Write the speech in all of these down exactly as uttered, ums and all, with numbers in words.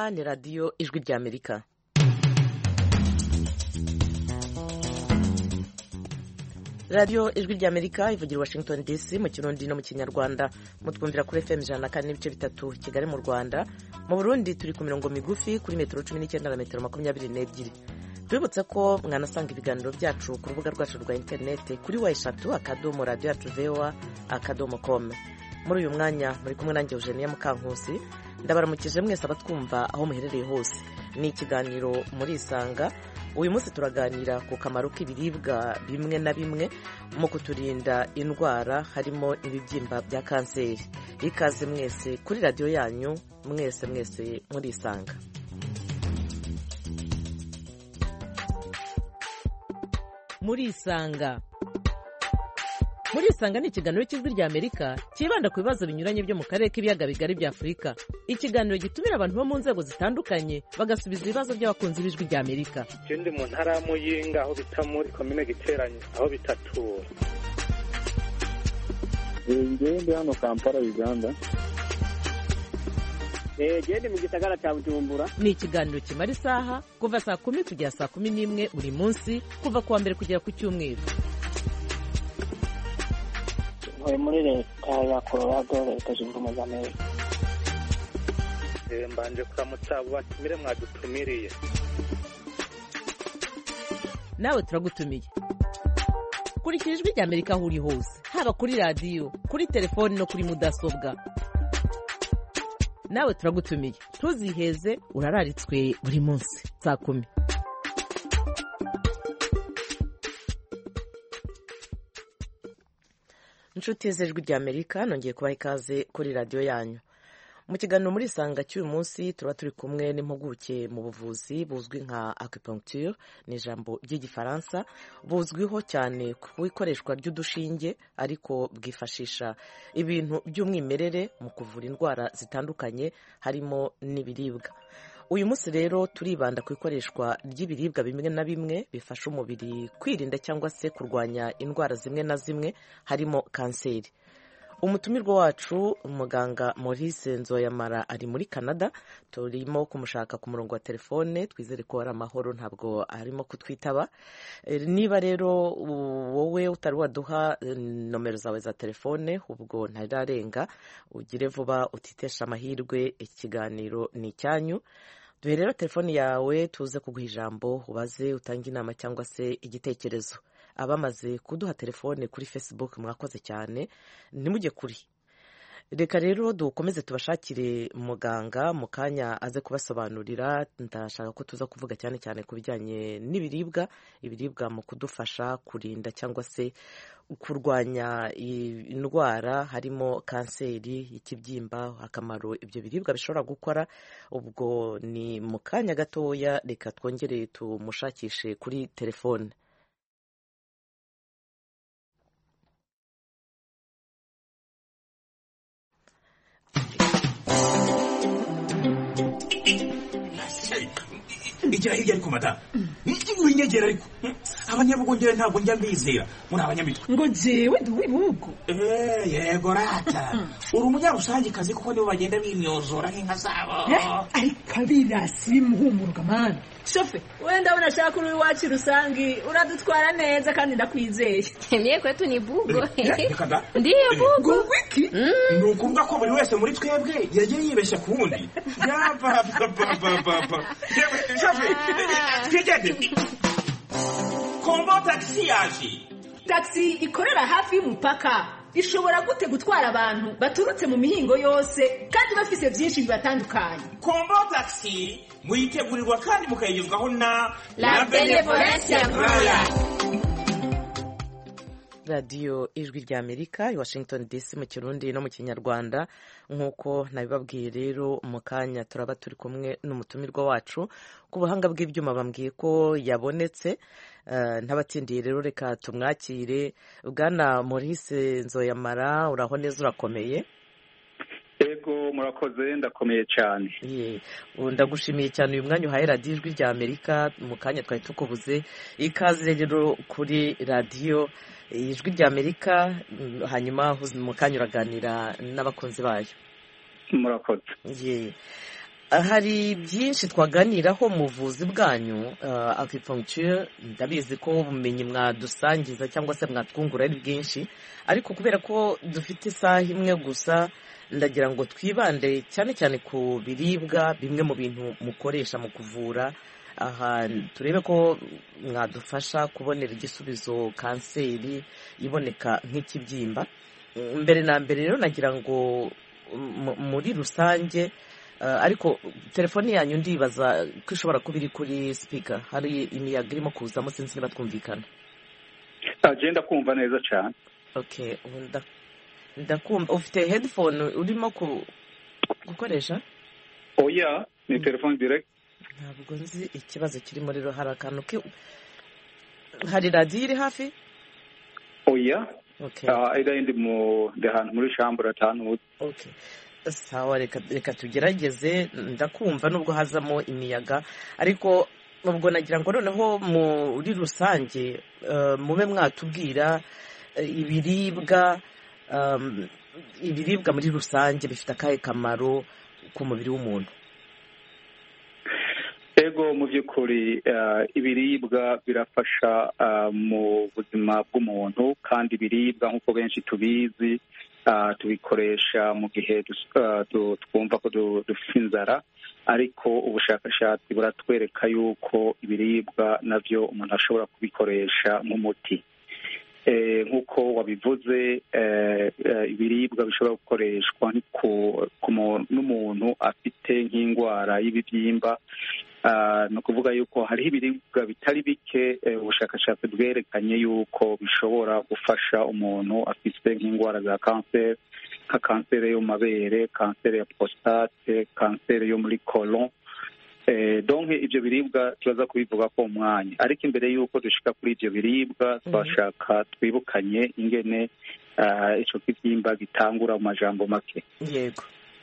mwumva ni radiyo ijwi ry'Amerika. radiyo ijwi ry'Amerika ivugira Washington D C mu Kirundi no mu Kinyarwanda. Mutwumvira kuri F M ijana na kane n'ibice bitatu Kigali mu Rwanda. Mu Burundi turi ku mirongo migufi kuri metero cumi n'icyenda na metero makumyabiri n'ebyiri. Twibutse ko mwanasanga ibiganiro byacu ku rubuga rwacu rwa interineti kuri wa eshatu akadomo radiyo yacu voa akadomo com. Muri uyu mwanya muri kumwe nanjye Eugenia Mukankusi, ndabaramukije mwese abatwumva aho muherereye hose. Ni ikiganiro muri Isanga. Uyu munsi turaganira ku kamaro k'ibiribwa bimwe na bimwe mu kuturinda indwara harimo ibibyimba bya kanseri. Ikaze mwese kuri radiyo yanyu, mwese mwese muri Isanga. Muri Isanga. Muri Isanga ni ikiganiro cy'ijwi ry'Amerika kibanda ku bibazo binyuranye byo mu karere k'ibiyaga bigari bya Afurika. Ikiganiro gitumira abantu bo mu nzego zitandukanye bagasubiza ibibazo by'abakunzi b'ijwi ry'Amerika. Ikindi mu ntara ya Muyinga aho bita muri komine Giteranyi aho bitatura. Ngiye ndi hano Kampala, Uganda. Eh, gende mu gisagara cya Bujumbura. Ni ikiganiro kimara isaha kuva saa kumi kugera saa kumi n'imwe buri munsi kuva kuwa mbere kugera ku Cyumweru. Muri leta ya Colorado, leta zunze ubumwe za Amerika. Eh, mbanje kuramutsa abo batumire mwadutumiriye. Nawe turagutumiye. Kurikira ijwi ry'Amerika aho uri hose, haba kuri radiyo, kuri telefoni no kuri mudasobwa. Nawe turagutumiye. Ntuziheze, urararitswe buri munsi saa kumi. Inshuti z'ijwi ry'Amerika, nongeye kubaha ikaze kuri radiyo yanyu. Mu kiganiro muri Isanga cy'uyu munsi tuba turi kumwe n'impuguke mu buvuzi buzwi nka acupuncture, ni ijambo ry'igifaransa, buzwiho cyane ku ikoreshwa ry'udushinge ariko bwifashisha ibintu by'umwimerere mu kuvura indwara zitandukanye harimo n'ibiribwa. Uyu munsi rero turibanda ku ikoreshwa ry'ibiribwa bimwe na bimwe bifasha umubiri kwirinda cyangwa se kurwanya indwara zimwe na zimwe harimo kanseri. Umutumirwa wacu umuganga Maurice Nzoyamara ari muri Canada, turimo kumushaka ku murongo wa telefone, twizere ko ari amahoro ntabwo arimo kutwitaba. Niba rero wowe utari waduha nomero zawe za telefone ubwo ntararenga, ugire vuba utitesha amahirwe, ikiganiro ni icyanyu. Duhe rero telefone yawe tuze kuguha ijambo ubaze utange inama cyangwa se igitekerezo. Abamaze kuduha telefone kuri Facebook mwakoze cyane, nimujye kuri. Reka rero dukomeze tubashakire muganga mu kanya aze kubasobanurira. Ndashaka ko tuza kuvuga cyane cyane ku bijyanye n'ibiribwa, ibiribwa mu kudufasha kurinda cyangwa se kurwanya indwara harimo kanseri, ikibyimba, akamaro ibyo biribwa bishobora gukora. Ubwo ni mu kanya gatoya, reka twongere tumushakishe kuri telefone. Igira hirya ariko mata. Winyegera ariko. Abanyabugongera ntabwo njya mbizera. Muri abanyamitwe. Ngo jewe nduwibugo. Eh, yego rata. Uri umunyarusange kazi kuko nibo bagenda bimyozora nk'inka zabo. Ariko abirasi muhumuruka man. Shofe, wenda unashaka uri wacu rusangi, uradutwara neza kandi ndakwizeye. Mie kwetu ni bugo. Ndiyo bugo. Wiki? Ni ukuvuga ko buri wese muri twebwe yagiye yibeshya ku wundi. Yaba papa papa. Shofe, twigende. Kombo taxi yaje. Taxi ikorera hafi y'umupaka. Ishobora gute gutwara abantu baturutse mu mihingo yose kandi bafise byinshi bibatandukanye. Kombo taxi muyitegurirwa kandi mukayigezwaho na La Benevolencia Royal. radiyo ijwi ry'Amerika i Washington D C mu Kirundi no mu Kinyarwanda. Nk'uko nabibabwiye rero mu kanya turaba turi kumwe n'umutumirwa wacu ku buhanga bw'ibyuma, bambwiye ko yabonetse. Uh, ntabatsindiye rero reka tumwakire. Bwana Maurice Nzoyamara, uraho neza, urakomeye? Ego murakoze, ndakomeye cyane. Ye, ndagushimiye cyane uyu mwanya uhaye radiyo ijwi ry'Amerika. Mu kanya twari tukubuze. Ikaze rero kuri radiyo ijwi ry'Amerika, hanyuma mu kanya uraganira n'abakunzi bayo. Murakoze. Ye. hari byinshi twaganiraho mu buvuzi bwanyu acupuncture ndabizi ko ubumenyi mwadusangiza cyangwa se mwatwungura ari bwinshi ariko kubera ko dufite isaha imwe gusa ndagira ngo twibande cyane cyane ku biribwa bimwe mu bintu mukoresha mu kuvura aha turebe ko mwadufasha kubonera igisubizo kanseri iboneka nk'ikibyimba mbere na mbere rero nagira ngo muri rusange ariko telefoni yanyu ndibaza ko ishobora kuba iri kuri speaker hari imiyaga irimo kuzamo sinzi niba twumvikana agenda kumva neza cyane okay ndakumva ufite headphone urimo gukoresha oya ni telefone direct ntabwo nzi ikibazo kirimo rero hari akantu ke hari radiyo iri hafi oya okay ida indi mu dehan muri chambre atanu okay sawa reka reka tugerageze ndakumva nubwo hazamo imiyaga ariko nubwo nagira ngo noneho muri rusange mube mwatubwira ibiribwa ibiribwa muri rusange bifite akahe kamaro ku mubiri w'umuntu ego mu by'ukuri ibiribwa birafasha mu buzima bw'umuntu kandi ibiribwa nk'uko benshi tubizi tubikoresha mu gihe twumva ko dufite inzara ariko ubushakashatsi buratwereka yuko ibiribwa nabyo umuntu ashobora kubikoresha nk'umuti nk'uko wabivuze ibiribwa bishobora gukoreshwa n'umuntu afite nk'indwara y'ibibyimba ni ukuvuga yuko hariho ibiribwa bitari bike ubushakashatsi bwerekanye yuko bishobora gufasha umuntu afite nk'indwara za kanseri nka kanseri yo mu mabere kanseri ya prostate kanseri yo muri colon donc ibyo biribwa tubaza kubivuga ko umwanya ariko imbere y'uko dushika kuri ibyo biribwa twashaka twibukanye ingene icyo kibyimba gitangura mu majambo make yego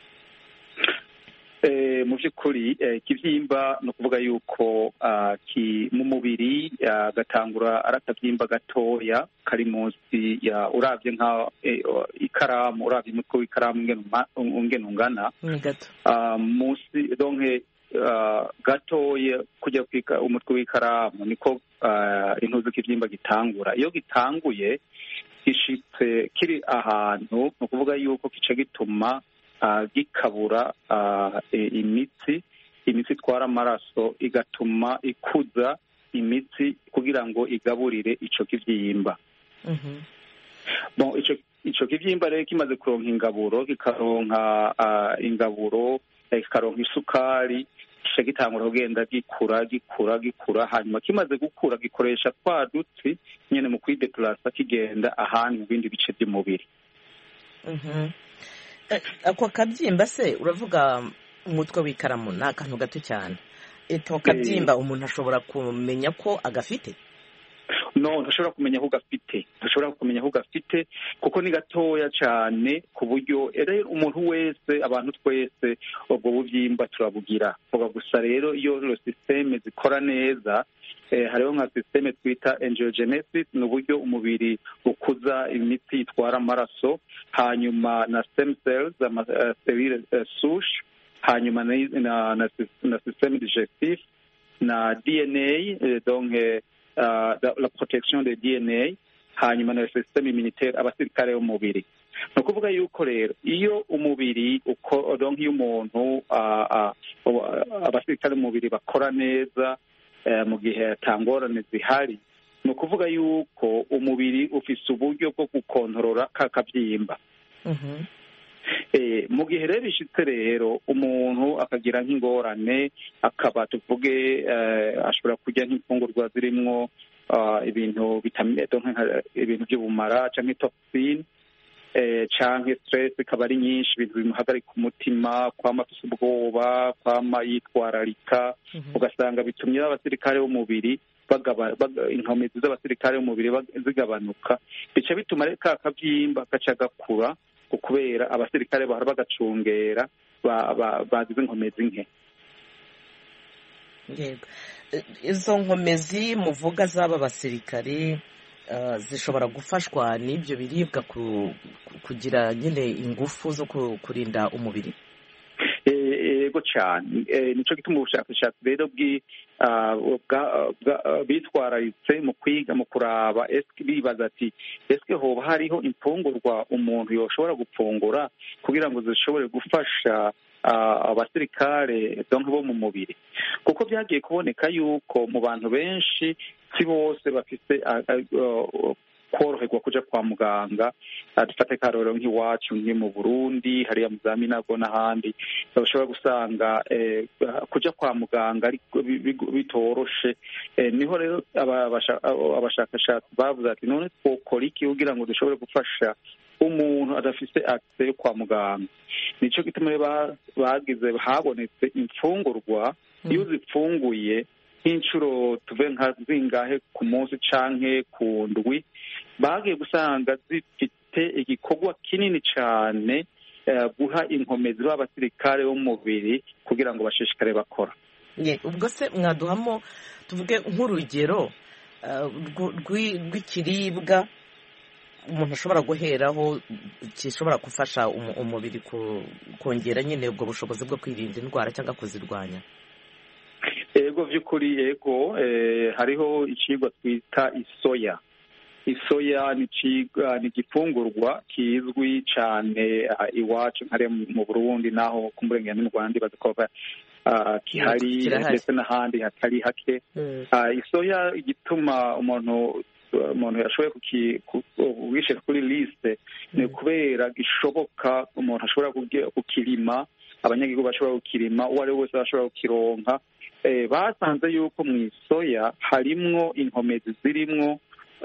mu by'ukuri ikibyimba ni ukuvuga yuko mu mubiri gatangura ari akabyimba gatoya kari munsi ya urabye nka ikaramu urabye umutwe w'ikaramu ungena ungana munsi donke gatoya kujya kwika umutwe w'ikaramu niko intuzi k'ibyimba gitangura iyo gitanguye gishitse kiri ahantu ni ukuvuga yuko kica gituma gikabura imitsi imitsi itwara amaraso igatuma ikuza imitsi kugira ngo igaburire icyo kibyimba icyo kibyimba rero kimaze kuronka ingaburo kikaronka ingaburo kikaronka isukari kica gitangura kugenda gikura gikura gikura hanyuma kimaze gukura gikoresha twa dutsi nyine mu kwidepurasa kigenda ahandi mu bindi bice by'umubiri ako kabyimba se uravuga umutwe w'ikaramu ni akantu gato cyane ako kabyimba umuntu ashobora kumenya ko agafite no ntashobora kumenya aho gafite ntashobora kumenya aho gafite kuko ni gatoya cyane ku buryo rero umuntu wese abantu twese ubwo bubyimba turabugira vuga gusa rero iyo sisiteme zikora neza hariho nka sisiteme twita angiogenesis ni uburyo umubiri ukuza imitsi itwara amaraso hanyuma na stem cells selile souche hanyuma na na systeme digestif na D N A donc Uh, la protection de D N A hanyuma na systeme immunitaire abasirikare b'umubiri ni ukuvuga yuko rero iyo umubiri uko donc iyo umuntu abasirikare b'umubiri bakora neza mu gihe atangorane zihari ni ukuvuga yuko umubiri ufise uburyo bwo gukontorora ka kabyimba mu gihe rero bishitse rero umuntu akagira nk'ingorane akaba tuvuge ashobora kurya nk'imfungurwa zirimwo ibintu ibintu by'ubumara cyangwa toxine cyangwa stress ikaba ari nyinshi ibintu bimuhagarika umutima kwama afise ubwoba kwama yitwararika ugasanga bitumye abasirikare b'umubiri inkomezi z'abasirikare b'umubiri zigabanuka bica bituma rero ka kabyimba gaca gakura kubera abasirikare bahora bagacungera bagize inkomezi nke yego izo nkomezi muvuga z'aba basirikare zishobora gufashwa n'ibyo biribwa kugira nyine ingufu zo kurinda umubiri yego cyane nicyo gituma ubushakashatsi rero bitwararitse mu kwiga mu kuraba bibaza ati ese hoba hariho imfungurwa umuntu yoshobora gupfungura kugira ngo zishobore gufasha abasirikare bo mu mubiri, kuko byagiye kuboneka yuko mu bantu benshi si bose bafite koroherwa kuja kwa muganga. Dufate karorero nk'iwacu nki mu Burundi hariya mu za Minago n'ahandi bashobora gusanga kuja kwa muganga bitoroshe. Niho rero abashakashatsi bavuze ati none twokora iki kugira ngo dushobore gufasha umuntu adafite access yo kwa muganga. Nico gituma bagize habonetse imfungurwa iyo uzipfunguye nk'inshuro tuve nka zingahe ku munsi canke ku ndwi, bagiye gusanga zifite igikorwa kinini cyane guha inkomezi b'abasirikare b'umubiri kugira ngo bashishikare bakora. Ubwo se mwaduhamo tuvuge nk'urugero rw'ikiribwa umuntu ashobora guheraho gishobora gufasha umubiri kongera nyine ubwo bushobozi bwo kwirinda indwara cyangwa kuzirwanya? Ego vy'ukuri ego hariho icigwa twita isoya. Isoya ni igifungurwa kizwi cyane iwacu nkare mu Burundi naho ku murengera n'u Rwanda bazikoba kihari ndetse n'ahandi hatari hake. Isoya igituma umuntu umuntu yashoboye kuwishyira kuri liste ni kubera gishoboka umuntu ashobora kukirima, abanyagihugu bashobora kukirima, uwo ari we wese ashobora kukironka. Basanze yuko mu isoya harimwo inkomezi zirimwo,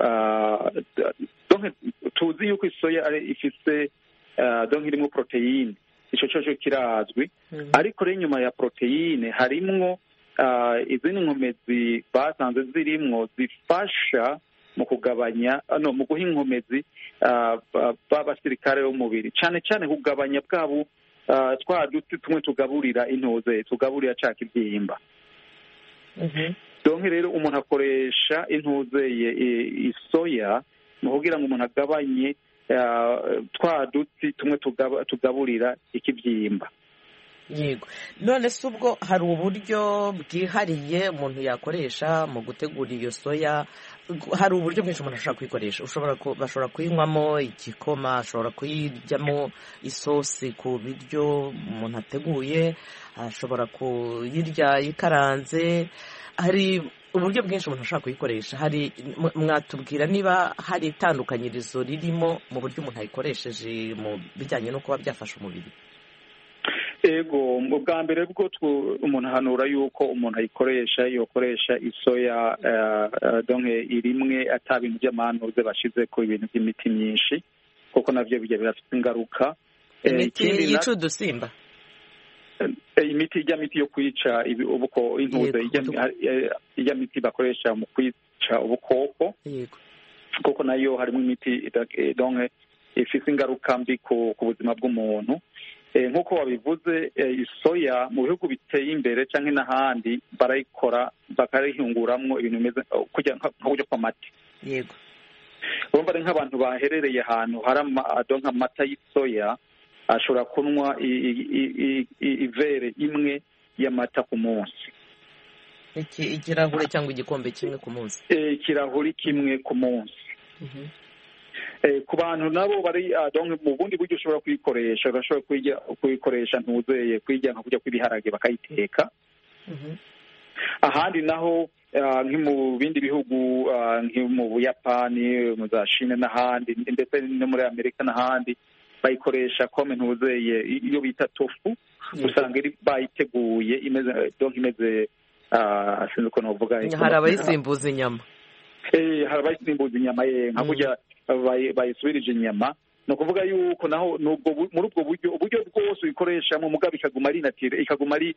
tuzi yuko isoya ifise irimwo poroteyine, ico coco kirazwi, ariko rero inyuma ya poroteyine harimwo izindi nkomezi basanze zirimwo zifasha mu kugabanya no mu guha inkomezi b'abasirikare b'umubiri, cyane cyane kugabanya bwabo twa duti tumwe tugaburira intuze tugaburira ca kibyimba. Donc rero umuntu akoresha intuze isoya mu kugira ngo umuntu agabanye twa duti tumwe tugaburira ikibyimba. Yego, none se ubwo hari uburyo bwihariye umuntu yakoresha mu gutegura iyo soya? Hari uburyo bwinshi umuntu ashobora kuyikoresha. Ushobora bashobora kuyinywamo igikoma, ashobora kuyiryamo isosi ku biryo umuntu ateguye, ashobora kuyirya ikaranze. Hari uburyo bwinshi umuntu ashobora kuyikoresha. Hari mwatubwira niba hari itandukanyirizo ririmo mu buryo umuntu ayikoresheje mu bijyanye no kuba byafasha umubiri? Ego, bwa mbere bwo umuntu ahanura yuko umuntu ayikoresha yokoresha isoya donke irimwe ata bintu by'amanuze bashize ko ibintu by'imiti myinshi, kuko navyo bijya birafite ingaruka. Imiti yica udusimba, imiti ijya miti yo kwica ubuko intuze ijya miti bakoresha mu kwica ubukoko, kuko nayo harimo imiti donke ifite ingaruka mbi ku buzima bw'umuntu. Nk'uko wabivuze, isoya mu bihugu biteye imbere cyangwa n'ahandi barayikora bakarihunguramwo ibintu bimeze kujya nk'uburyo kw'amata. Yego, urumva ari nk'abantu baherereye ahantu hari adonka amata y'isoya ashobora kunywa ivere imwe y'amata ku munsi. Ikirahure cyangwa igikombe kimwe ku munsi? Ikirahuri kimwe ku munsi. Ku bantu nabo bari mu bundi buryo ushobora kuyikoresha, urashobora kuyikoresha ntuzeye kuyijya nka kujya kw'ibiharage bakayiteka. Ahandi naho nki mu bindi bihugu nki mu Buyapani, mu za Chine n'ahandi ndetse no muri Amerika n'ahandi bayikoresha kome ntuzeye iyo bita tofu. Usanga iri bayiteguye imeze donc imeze sinzi uko novuga, hari abayisimbuza inyama. Eh, hari abayisimbuza inyama ye nka kujya bayisubirije inyama. No kuvuga yuko naho nubwo muri ubwo buryo uburyo bwose uyikoresha mu mugabo ikaguma ari natire, ikaguma ari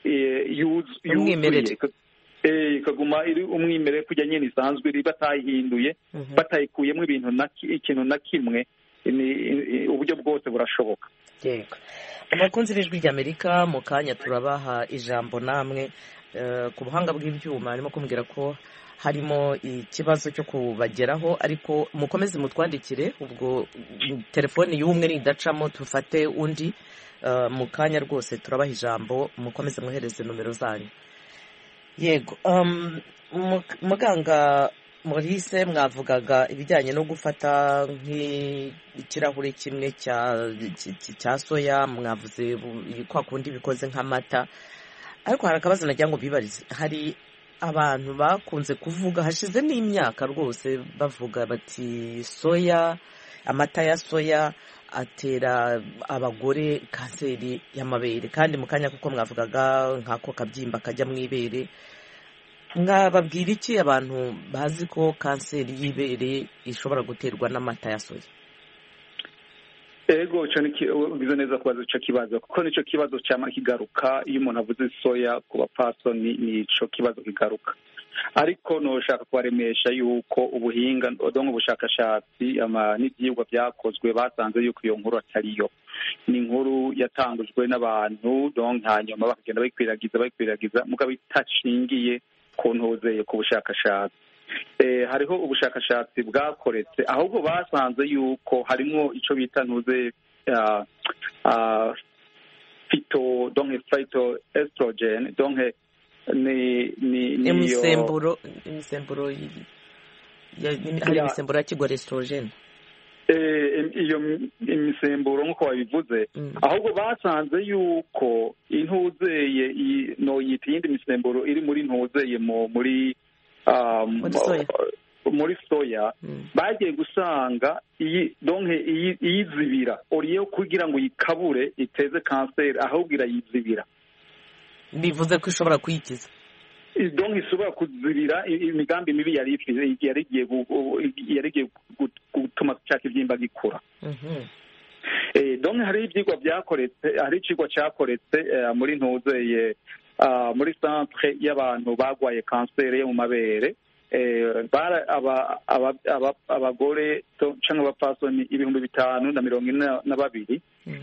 umwimerere, eh ikaguma iri umwimerere kujya nyene isanzwe iri batayihinduye, batayikuyemo ibintu na ikintu na kimwe, ni uburyo bwose burashoboka. Yego, abakunzi b'ijwi ry'Amerika mu kanya turabaha ijambo namwe ku buhanga bw'ibyuma, arimo kumbwira ko harimo ikibazo cyo kubageraho, ariko mukomeze mutwandikire, ubwo telefoni y'umwe nidacamo tufate undi mu kanya rwose turabaha ijambo, mukomeze mwohereze nomero zanyu. Yego, muganga Maurice, mwavugaga ibijyanye no gufata nk'ikirahure kimwe cya soya, mwavuze kwa kundi bikoze nk'amata, ariko hari akabazo nagira ngo bibarize. Hari abantu bakunze kuvuga hashize n'imyaka rwose bavuga bati soya, amata ya soya atera abagore kanseri y'amabere, kandi mu kanya kuko mwavugaga nk'ako kabyimba kajya mu ibere. Mwababwira iki abantu bazi ko kanseri y'ibere ishobora guterwa n'amata ya soya? Ego cyane ugize neza kubaza icyo kibazo, kuko nicyo kibazo cyama kigaruka iyo umuntu avuze soya ku bapfasoni, nico kibazo kigaruka. Ariko noshaka kubaremesha yuko ubuhinga dongo ubushakashatsi ama n'ibyigwa byakozwe basanze yuko iyo nkuru atariyo. Ni inkuru yatangujwe n'abantu donc hanyuma bakagenda bayikwiragiza bayikwiragiza mugabo itacingiye ku ntuzeye ku bushakashatsi. Eh, hariho ubushakashatsi bwakoretse ahubwo basanze yuko harimo ico bita ntuze uh, uh, phyto donc phyto estrogen donc ni ni ni imisemburo imisemburo hari imisemburo ya kigore estrogen. Eh, iyo imisemburo nk'uko wabivuze, ahubwo basanze yuko intuzeye no yita iyindi misemburo iri muri ntuzeye muri um, muri soya bagiye gusanga iyi donc iyizibira oriyo kugira ngo yikabure iteze kanseri, ahubwo irayizibira. Bivuze ko ishobora kuyikiza, donc ishobora kuzibira imigambi mibi yari yarigiye yarigiye gutuma cyaka ibyimba gikura. Eh, donc hari ibyigwa byakoretse, hari ikigwa cyakoretse muri ntuzeye muri centre y'abantu bagwaye kanseri yo mu mabere, bara abagore cyangwa abapfasoni ibihumbi bitanu na mirongo ine na babiri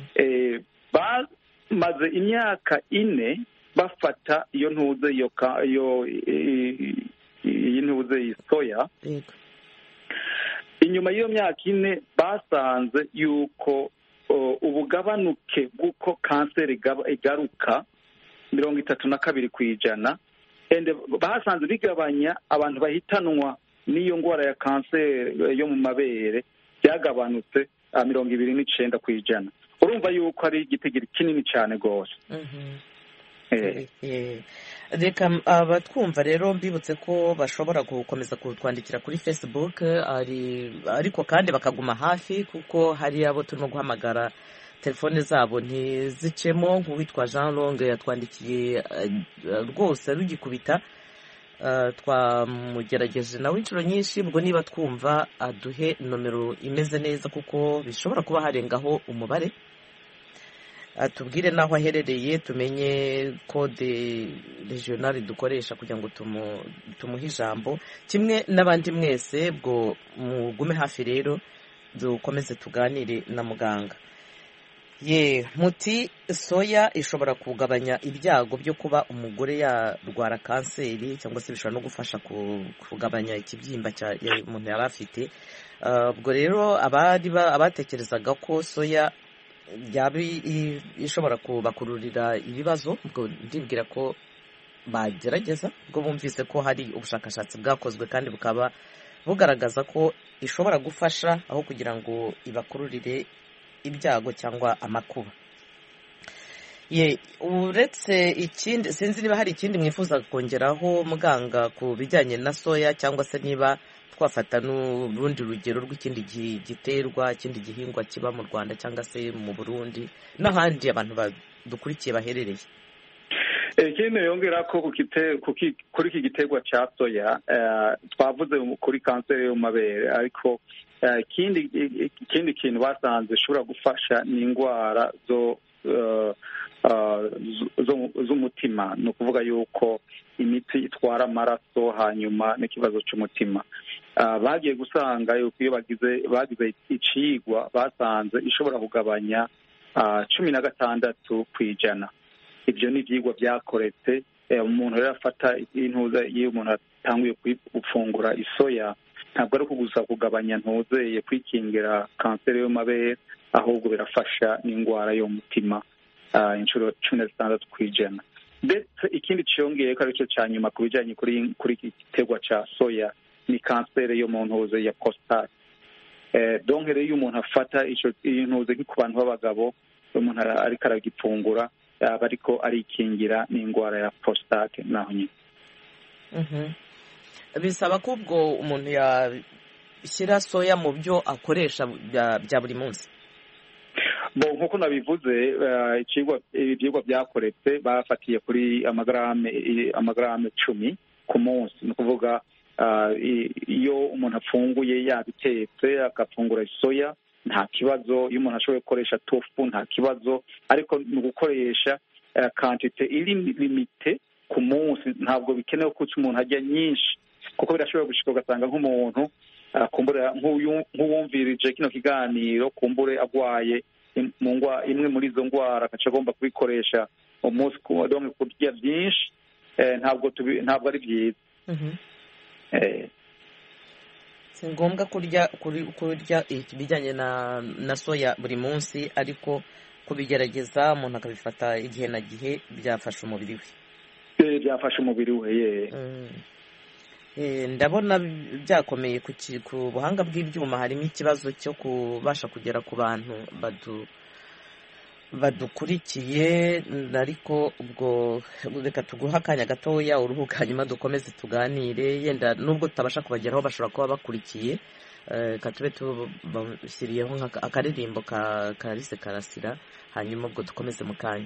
bamaze imyaka ine bafata iyo ntuze iyo iyo iyi ntuze soya. Inyuma y'iyo myaka ine basanze yuko ubugabanuke bw'uko kanseri igaruka mirongo itatu na kabiri ku ijana, basanze bigabanya abantu bahitanwa n'iyo ndwara ya kanseri yo mu mabere byagabanutse mirongo ibiri n'icenda ku ijana. Urumva yuko ari igitigiri kinini cyane rwose. Reka abatwumva rero mbibutse ko bashobora gukomeza kutwandikira kuri Facebook, ariko kandi bakaguma hafi kuko hari abo turimo guhamagara telefone zabo ntizicemo, nk'uwitwa Jean Longue yatwandikiye rwose rugikubita, twamugerageje nawe inshuro nyinshi, ubwo niba twumva aduhe nomero imeze neza kuko bishobora kuba harengaho umubare, atubwire n'aho aherereye tumenye kode regional dukoresha kugira ngo tumuhe ijambo, kimwe n'abandi mwese. Bwo mugume hafi rero dukomeze tuganire na muganga. Ye muti soya ishobora kugabanya ibyago byo kuba umugore yarwara kanseri, cyangwa se bishobora no gufasha kugabanya ikibyimba cya umuntu yari afite. Ubwo rero abari abatekerezaga ko soya yaba ishobora kubakururira ibibazo, ubwo ndibwira ko bagerageza, ubwo bumvise ko hari ubushakashatsi bwakozwe kandi bukaba bugaragaza ko ishobora gufasha aho kugira ngo ibakururire ibyago cyangwa amakuba. Ye uretse ikindi, sinzi niba hari ikindi mwifuza kongeraho muganga ku bijyanye na soya, cyangwa se niba twafata n'urundi rugero rw'ikindi giterwa, ikindi gihingwa kiba mu Rwanda cyangwa se mu Burundi n'ahandi abantu badukurikiye baherereye. Ikindi yongera ko kuri iki giterwa cya soya twavuze kuri kanseri yo mu mabere, ariko ikindi ikindi kintu basanze ishobora gufasha ni indwara zo z'umutima. Ni ukuvuga yuko imiti itwara amaraso hanyuma n'ikibazo cy'umutima bagiye gusanga yuko iyo bagize bagize icigwa basanze ishobora kugabanya cumi na gatandatu ku ijana. Ibyo ni ibyigwa byakoretse. Umuntu rero afata intuza iyo umuntu utanguye gufungura isoya ntabwo ari gusa kugabanya ntuzeye kwikingira kanseri y'amabere ahubwo birafasha n'indwara y'umutima inshuro cumi na zitandatu ku ijana. Ndetse ikindi cyongeye ko aricyo cya nyuma ku bijyanye kuri kuri iki giterwa cya soya ni kanseri yo mu ntuze ya prostate. Donc rero iyo umuntu afata icyo ntuze ku bantu b'abagabo umuntu ariko aragipfungura aba ariko arikingira n'indwara ya prostate naho nyine. Bisaba ko ubwo umuntu yashyira soya mu byo akoresha bya buri munsi. Bo nkuko nabivuze ikigwa ibyigwa byakoretse bafatiye kuri amagarame amagarame cumi ku munsi, ni ukuvuga iyo umuntu afunguye yabitetse agafungura soya nta kibazo, iyo umuntu ashoboye gukoresha tofu nta kibazo, ariko ni ugukoresha kantite iri limite ku munsi. Ntabwo bikenewe ko umuntu ajya nyinshi kuko birashobora gushika ugasanga nk'umuntu kumbure nk'uwumvirije kino kiganiro kumbure agwaye mu ngwa imwe muri izo ndwara akaca agomba kubikoresha umunsi donc kurya byinshi ntabwo ntabwo ari byiza. Si ngombwa kurya kurya ibijyanye na na soya buri munsi, ariko kubigerageza umuntu akabifata igihe na gihe byafasha umubiri we. Byafasha umubiri we. Ndabona byakomeye ku buhanga bw'ibyuma, harimo ikibazo cyo kubasha kugera ku bantu badukurikiye, ariko ubwo reka tuguha akanya gatoya uruhuka hanyuma dukomeze tuganire. Yenda nubwo tutabasha kubageraho bashobora kuba bakurikiye, reka tube tubashyiriyeho akaririmbo ka Kalise Karasira hanyuma ubwo dukomeze mu kanya.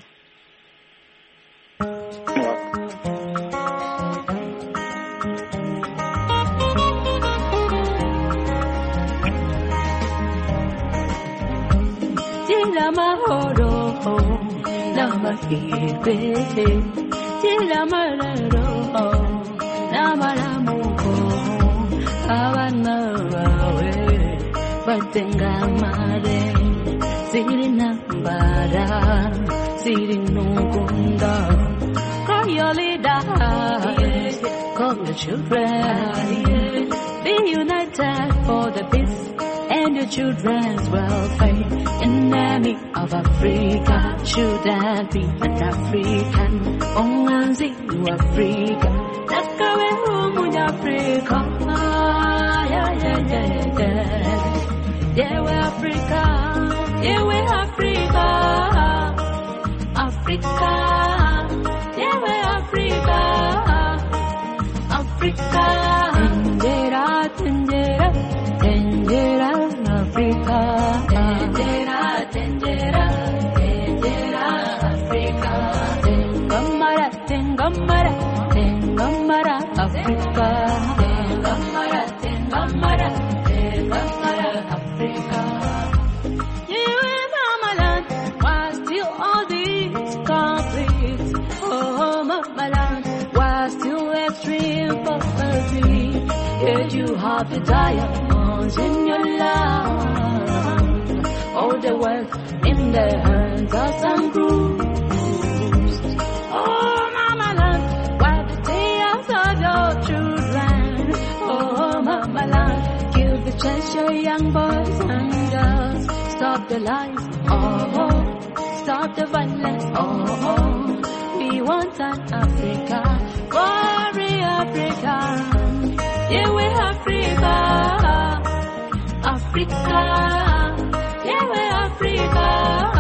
Amahoro n'amahirwe cy'amararo n'amaramuko abana bawe batengamare ziri ntambara ziri ntugunda. Call your leaders, call your children, be united for the peace and your children's welfare. Enemy of Africa shouldn't be an African. Onganzi to Africa, Nakawe home Africa. Yeah, yeah, yeah, yeah. Yeah, we Africa. Yeah, we Africa. Africa. Yeah, we Africa. Africa. Tendera, tendera, tendera, Africa. Tendera, tendera, tendera, Africa. Tengamara, tengamara, tengamara, Africa. Tengamara, tengamara, tengamara, Africa. You and Mama Land, why still all these conflicts? Oh, Mama Land, why still extreme poverty? Yet you have the diamonds in your land. All the wealth in their hands are some groups. Oh, Mama Land, wipe the tears of your children. Oh, Mama Land, give the chance your young boys and girls. Stop the lies, oh, stop the violence, oh, we want an Africa, glory Africa. Yeah, we Africa, Africa. Yeah, we Africa,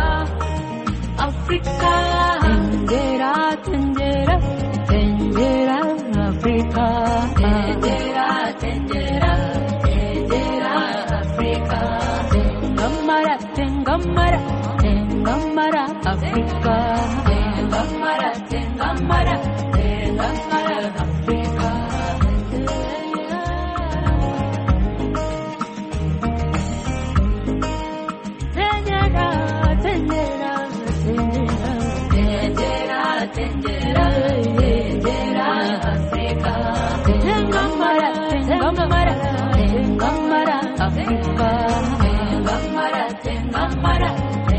Africa. Tendera, tendera, tendera, Africa. Tendera, tendera, tendera, Africa. Tengamara, tengamara, tengamara, Africa. Tengamara, tengamara, tengamara, Africa. Africa, Africa, Africa,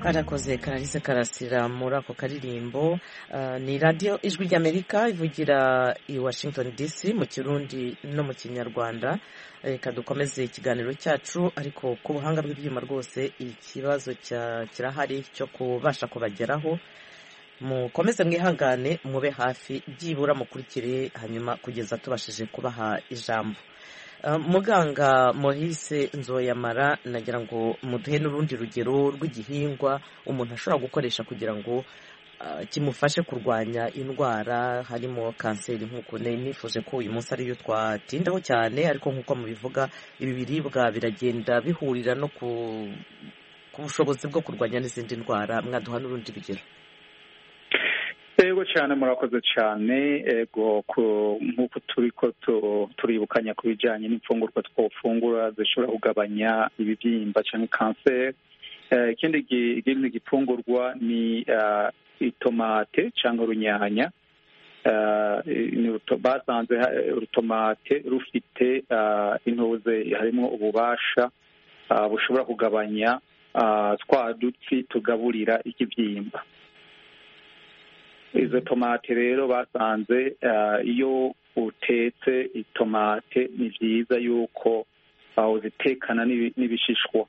arakoze Clarisse Karasira muri ako karirimbo. Uh, ni radio ijwi ry'Amerika ivugira i Washington D C mu Kirundi no mu Kinyarwanda. Reka dukomeze ikiganiro cyacu, ariko ku buhanga bw'ibyuma rwose ikibazo cya kirahari cyo kubasha kubageraho. Mukomeze mwihangane, mube hafi byibura mukurikire, hanyuma kugeza tubashije kubaha ijambo. Uh, muganga Maurice Nzoyamara, nagira ngo muduhe n'urundi rugero rw'igihingwa umuntu ashobora gukoresha kugira ngo uh, kimufashe kurwanya indwara harimo kanseri, nk'uko nifuje ko uyu munsi ariyo twatindaho cyane, ariko nk'uko mubivuga ibi biribwa biragenda bihurira no ku ku bushobozi bwo kurwanya n'izindi ndwara. Mwaduha n'urundi rugero? Ego cyane, murakoze cyane. Ego nk'uko turiko turibukanya ku bijyanye n'imfungurwa twofungura zishobora kugabanya ibibyimba cyangwa kanseri. Ikindi gifungurwa ni itomate cyangwa urunyanya. Basanze urutomate rufite intuze harimo ububasha bushobora kugabanya twa dutsi tugaburira ikibyimba. Izo tomate rero basanze iyo utetse itomate ni byiza yuko uzitekana n'ibishishwa,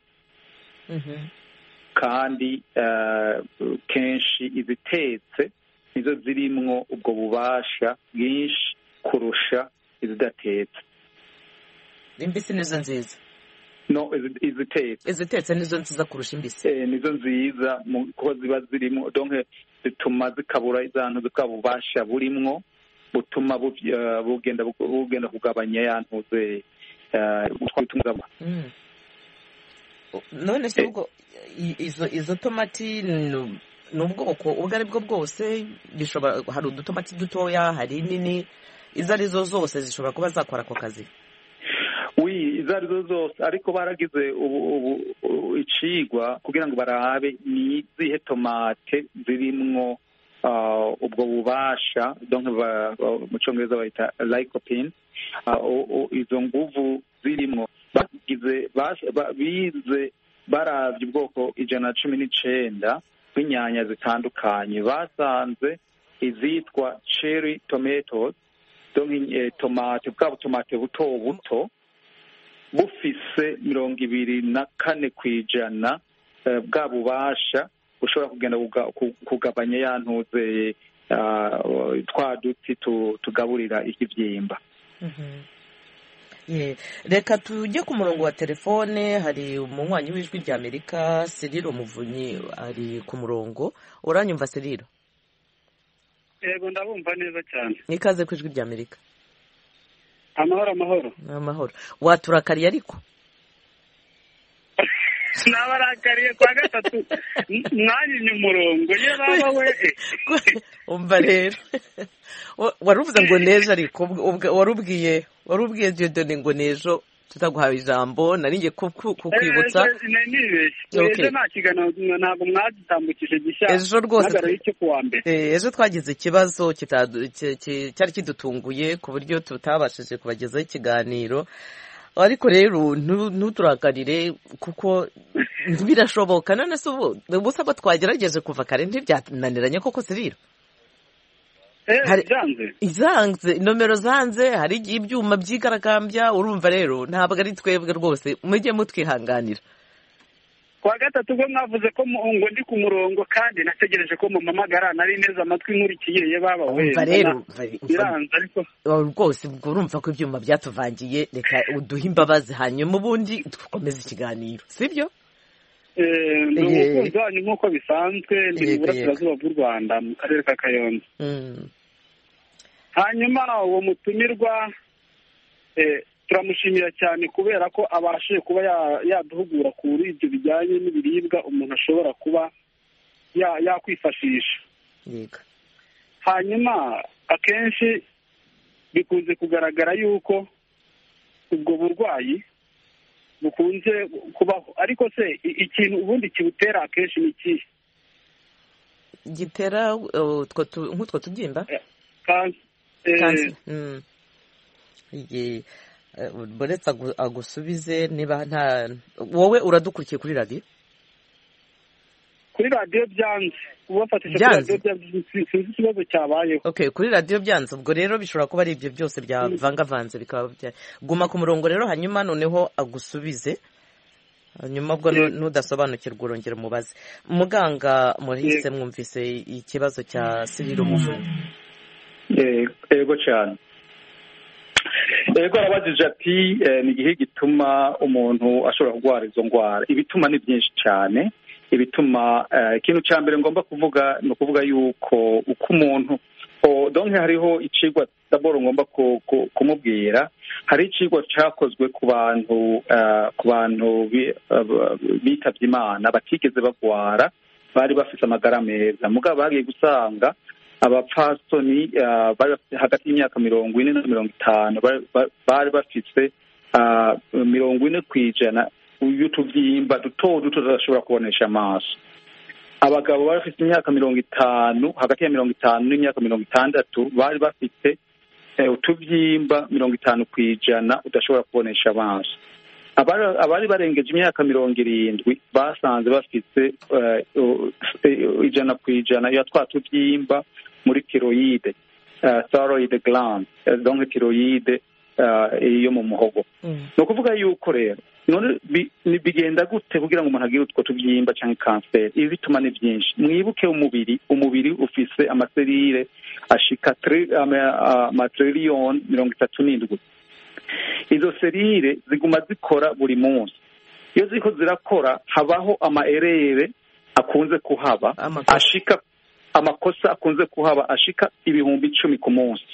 kandi kenshi izitetse nizo zirimwo ubwo bubasha bwinshi kurusha izidatetse. Imbisi nizo nziza? No, izitetse. Izitetse nizo nziza kurusha imbisi? Eh, nizo nziza kuko ziba zirimo, donc zituma zikabura izantu zikabubasha burimwo butuma bugenda bugenda kugabanya yantuze utwatumza. None se ubwo izo izo tomati n'ubwoko ubwo ari bwo bwose bishobora, hari udutomati dutoya, hari nini, izo arizo zose zishobora kuba zakora ako kazi? Oui, izo arizo zose, ariko baragize ubu icigwa kugira ngo barabe ni zihe tomate zirimwo ubwo bubasha, donc mu Cyongereza bayita lycopene. Izo nguvu zirimwo bagize bize baravye ubwoko ijana na cumi n'icenda bw'inyanya zitandukanye. Basanze izitwa cherry tomatoes, donc tomate bwa tomate buto buto bufise mirongo ibiri na kane kw'ijana bwa bubasha ushobora kugenda kugabanya yantuze twa duti tugaburira ikibyimba. Reka tujye ku murongo wa telefone. Hari umunywanyi w'ijwi ry'Amerika Cyril Muvunyi ari ku murongo. Uranyumva Cyril? Yego, ndabumva neza cyane. Ikaze ku ijwi ry'Amerika. Amahoro amahoro. Amahoro. Waturakariye ariko? Nabarakariye kwa gatatu mwanyinye umurongo ye baba we. Umva rero, waruvuze ngo nejo, ariko warubwiye warubwiye Dieudonné ngo nejo tutaguhaye ijambo, nari ngiye kukwibutsa. Ejo nta kiganiro ntabwo mwagitambukije gishya. Ejo rwose eh ejo twagize ikibazo cyari kidutunguye ku buryo tutabashije kubagezaho ikiganiro, ariko rero ntuturakarire kuko birashoboka. None se ubu ubusa ko twagerageje kuva kare ntibyananiranye koko Cyril? Izanze nomero zanze, hari ibyuma byigaragambya, urumva rero ntabwo ari twebwe rwose, mujye mutwihanganira. Kwa gatatu ubwo mwavuze ko ngo ndi ku murongo kandi nategereje ko mumamagara, nari neza amatwi nkurikiye ye baba we. Umva rero biranze, ariko rwose urumva ko ibyuma byatuvangiye. Reka uduhe imbabazi hanyuma ubundi dukomeze ikiganiro, sibyo? Eh, n'ubukunzi wanyu nk'uko bisanzwe ndi mu burasirazuba bw'u Rwanda mu karere ka Kayonza. Hanyuma uwo mutumirwa eh turamushimira cyane kubera ko abashije kuba yaduhugura kuri ibyo bijyanye n'ibiribwa umuntu ashobora kuba yakwifashisha. Yego. Hanyuma akenshi bikunze kugaragara yuko ubwo burwayi bukunze kubaho, ariko se ikintu ubundi kibutera akenshi ni iki? Gitera nk'utwo tubyimba? Kansi. Iye boretse agusubize niba nta. Wowe uradukurikiye kuri radio? kuri radiyo byanze kubafatisha kuri radiyo byanze sinzi ikibazo cyabayeho. Okay, kuri radiyo byanze ubwo rero bishobora kuba ari ibyo byose byavangavanze bikaba guma ku murongo rero hanyuma noneho agusubize hanyuma ubwo nudasobanukirwa urongera umubaze. Muganga Maurice mwumvise ikibazo cya Cyril Muvunyi? Yego cyane. Yego arabajije ati ni igihe gituma umuntu ashobora kurwara izo ndwara. Ibituma ni byinshi cyane. Ibituma ikintu cya mbere ngomba kuvuga ni ukuvuga yuko uko umuntu donke hariho icigwa daboro ngomba kumubwira. Hari icigwa cyakozwe ku bantu ku bantu bitabye Imana batigeze bagwara bari bafite amagara meza mugabo bagiye gusanga abapfasoni bari hagati y'imyaka mirongo ine na mirongo itanu bari bafite mirongo ine ku ijana y'utubyimba duto duto tudashobora kubonesha amaso. Abagabo bari bafite imyaka mirongo itanu hagati ya mirongo itanu n'imyaka mirongo itandatu bari bafite utubyimba mirongo itanu ku ijana udashobora kubonesha amaso. Abari barengeje imyaka mirongo irindwi basanze bafite ijana ku ijana ya twa tubyimba muri tiroyide, thyroid gland, donc tiroyide yo mu muhogo. Ni ukuvuga yuko rero none bigenda gute kugira ngo umuntu agire utwo tubyimba cyangwa kanseri? Ibi bituma ni byinshi. Mwibuke umubiri umubiri ufise amaserire ashika amatiriyoni mirongo itatu n'indwi. Izo serire ziguma zikora buri munsi. Iyo ziko zirakora habaho amaerere akunze kuhaba ashika amakosa akunze kuhaba ashika ibihumbi icumi ku munsi.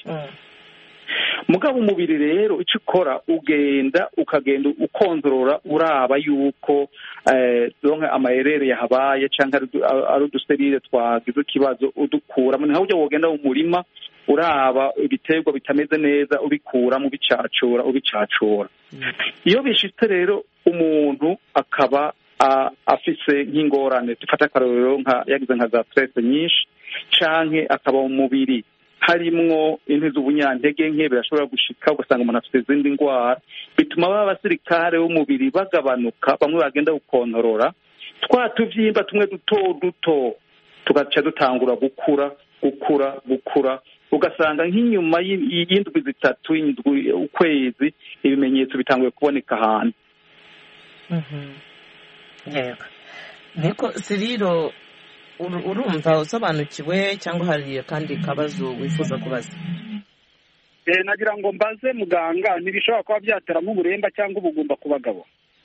Mugabo umubiri rero icyo ukora ugenda ukagenda ukontorora uraba yuko donke amaerere yahabaye cyangwa ari uduserire twagize ikibazo udukura. Naho ujya wogenda mu murima uraba ibiterwa bitameze neza ubikura mu bicacura ubicacura. Iyo bishitse rero umuntu akaba afise nk'ingorane dufata akarorero nka yagize nka za stress nyinshi canke akaba mu mubiri harimwo inti z'ubunyantege nke birashobora gushika ugasanga umuntu afite izindi ndwara bituma baba abasirikare b'umubiri bagabanuka bamwe bagenda gukontorora twa tuvyimba tumwe duto duto tugaca dutangura gukura gukura gukura ugasanga nk'inyuma y'indwi zitatu indwi ukwezi ibimenyetso bitanguye kuboneka ahantu. Yego niko Cyril urumva usobanukiwe cyangwa hari kandi kabazo wifuza kubaza? Eh nagira ngo mbaze muganga ntibishobora kuba byatera nk'uburemba cyangwa ubugumba ku bagabo?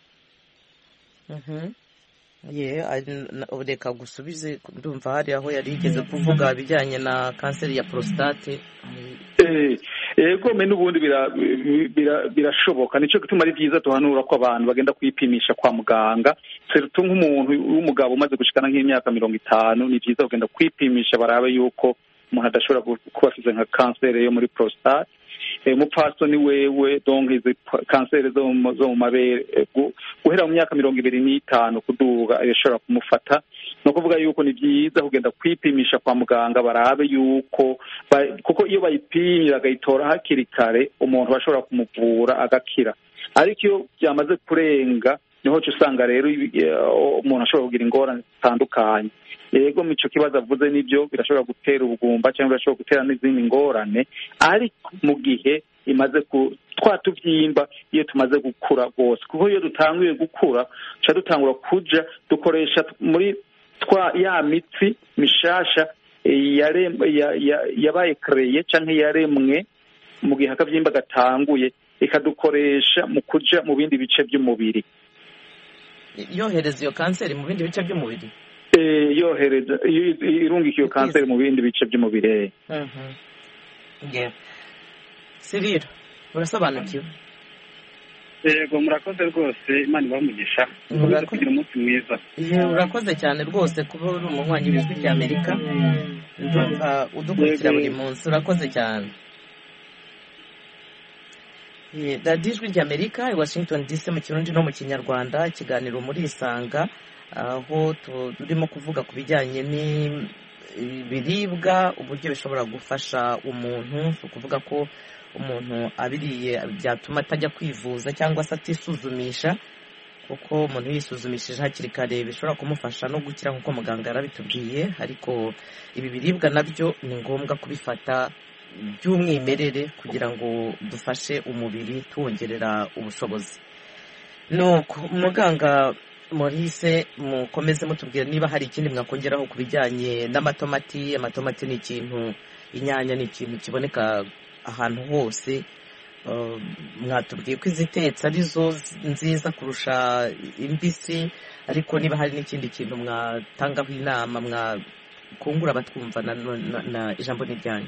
Mhm. Ye ureka gusubize ndumva hari aho yari igeze kuvuga bijyanye na kanseri ya prostate. Eh yego me n'ubundi birashoboka nico gituma ari byiza tuhanura ko abantu bagenda kwipimisha kwa muganga. Serutu nk'umuntu w'umugabo umaze gushikana nk'imyaka mirongo itanu ni byiza kugenda kwipimisha barabe yuko umuntu adashobora kuba afite nka kanseri yo muri prostate. Umupfasoni wewe donc izi kanseri zo mu mabere guhera mu myaka mirongo ibiri n'itanu kuduga irashobora kumufata. No kuvuga yuko ni byiza kugenda kwipimisha kwa muganga barabe yuko kuko iyo bayipimye bagayitora hakiri kare umuntu bashobora kumuvura agakira. Ariko iyo byamaze kurenga niho usanga rero umuntu ashobora kugira ingorane zitandukanye. Yego mico kibazo avuze nibyo birashobora gutera ubugumba cyangwa birashobora gutera n'izindi ngorane ariko mu gihe imaze ku twatubyimba iyo tumaze gukura rwose kuko iyo dutanguye gukura cha dutangura kuja dukoresha muri twa ya mitsi mishasha yare yabaye kreye canke yaremwe mu gihe akabyimba gatanguye ikadukoresha mu kuja mu bindi bice by'umubiri. Yohereza iyo kanseri mu bindi bice by'umubiri? Eh yohereza irungika iyo kanseri mu bindi bice by'umubiri. Mhm. Nge Cyril urasobanukiwe? Yego murakoze rwose Imana ibamugisha kugira umunsi mwiza. Ye urakoze cyane rwose kuba uri umunywanyi w'ijwi rya Amerika ndumva udukurikira buri munsi urakoze cyane. Ye dadijwi rya Amerika i Washington D C mu Kirundi no mu Kinyarwanda ikiganiro muri Isanga aho turimo kuvuga ku bijyanye n'ibiribwa uburyo bishobora gufasha umuntu kuvuga ko umuntu abiriye byatuma atajya kwivuza cyangwa se atisuzumisha kuko umuntu yisuzumishije hakiri kare bishobora kumufasha no gukira nk'uko muganga yarabitubwiye, ariko ibi biribwa nabyo ni ngombwa kubifata by'umwimerere kugira ngo dufashe umubiri tuwongerera ubushobozi. nuko muganga Maurice, mukomeze mutubwira niba hari ikindi mwakongeraho ku bijyanye n'amatomati. Amatomati ni ikintu, inyanya ni ikintu kiboneka ahantu hose. Mwatubwiye ko izitetse arizo nziza kurusha imbisi, ariko niba hari n'ikindi kintu mwatangaho inama mwakungura abatwumva na ijambo n'iryanyu.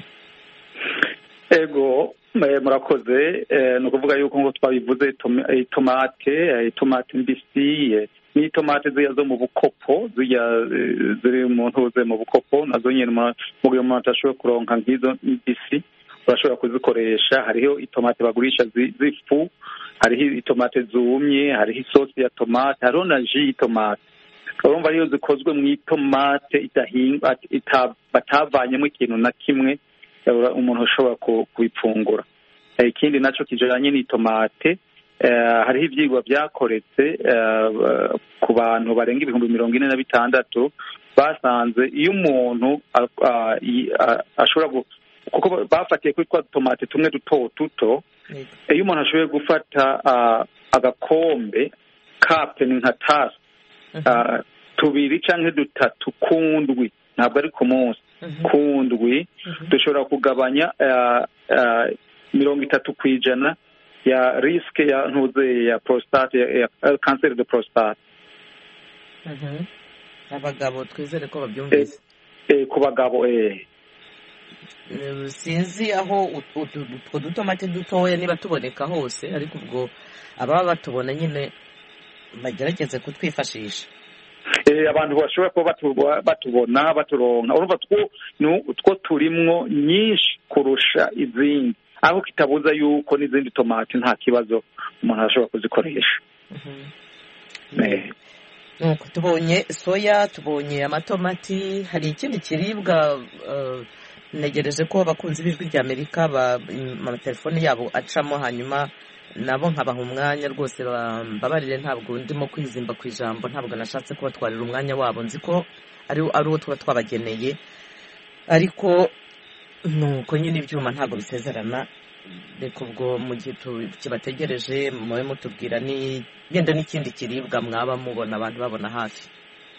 ego murakoze. ni ukuvuga yuko ngo twabivuze itomate itomate mbisi n'itomate ziriya zo mu bukopo ziri mu ntuze mu bukopo nazo nyine mu gihe umuntu ashobora kuronka nk'izo mbisi urashobora kuzikoresha. hariho itomate bagurisha z'ifu, hariho itomate zumye, hariho isosi ya tomate, hariho na ji y'itomate. urumva ariyo zikozwe mu itomate batavanyemo ikintu na kimwe umuntu ashobora kubipfungura. ikindi nacyo kijyanye n'itomate, hariho ibyigwa byakoretse ku bantu barenga ibihumbi mirongo ine na bitandatu, basanze iyo umuntu ashobora, kuko bafatiye kuri twa tomate tumwe duto duto, iyo umuntu ashoboye gufata agakombe kape ni nka tasi tubiri cyangwa dutatu kundwi, ntabwo ari ku munsi, kundwi dushobora kugabanya mirongo itatu ku ijana ya risike ya ntuze ya prostate, ya kanseri de prostate. abagabo twizere ko babyumvise. ku bagabo eh sinzi aho utwo dutomate dutoya niba tuboneka hose, ariko ubwo ababa batubona nyine bagerageze kutwifashisha. abantu bashobora kuba batubona baturonka. urumva two turimwo nyinshi kurusha izindi, aho kitabuza yuko n'izindi tomate nta kibazo umuntu ashobora kuzikoresha. nuko tubonye soya, tubonye amatomati. hari ikindi kiribwa negereje ko abakunzi b'ijwi rya Amerika amatelefoni yabo acamo, hanyuma nabo nkabaha umwanya rwose bambabarire, ntabwo ndimo kwizimba ku ijambo, ntabwo nashatse kubatwarira umwanya wabo, nzi ko ari uwo tuba twabageneye, ariko nuko nyine ibyuma ntabwo bisezerana. reka ubwo mu gihe kibategereje mube mutubwira yenda n'ikindi kiribwa mwaba mubona abantu babona hafi.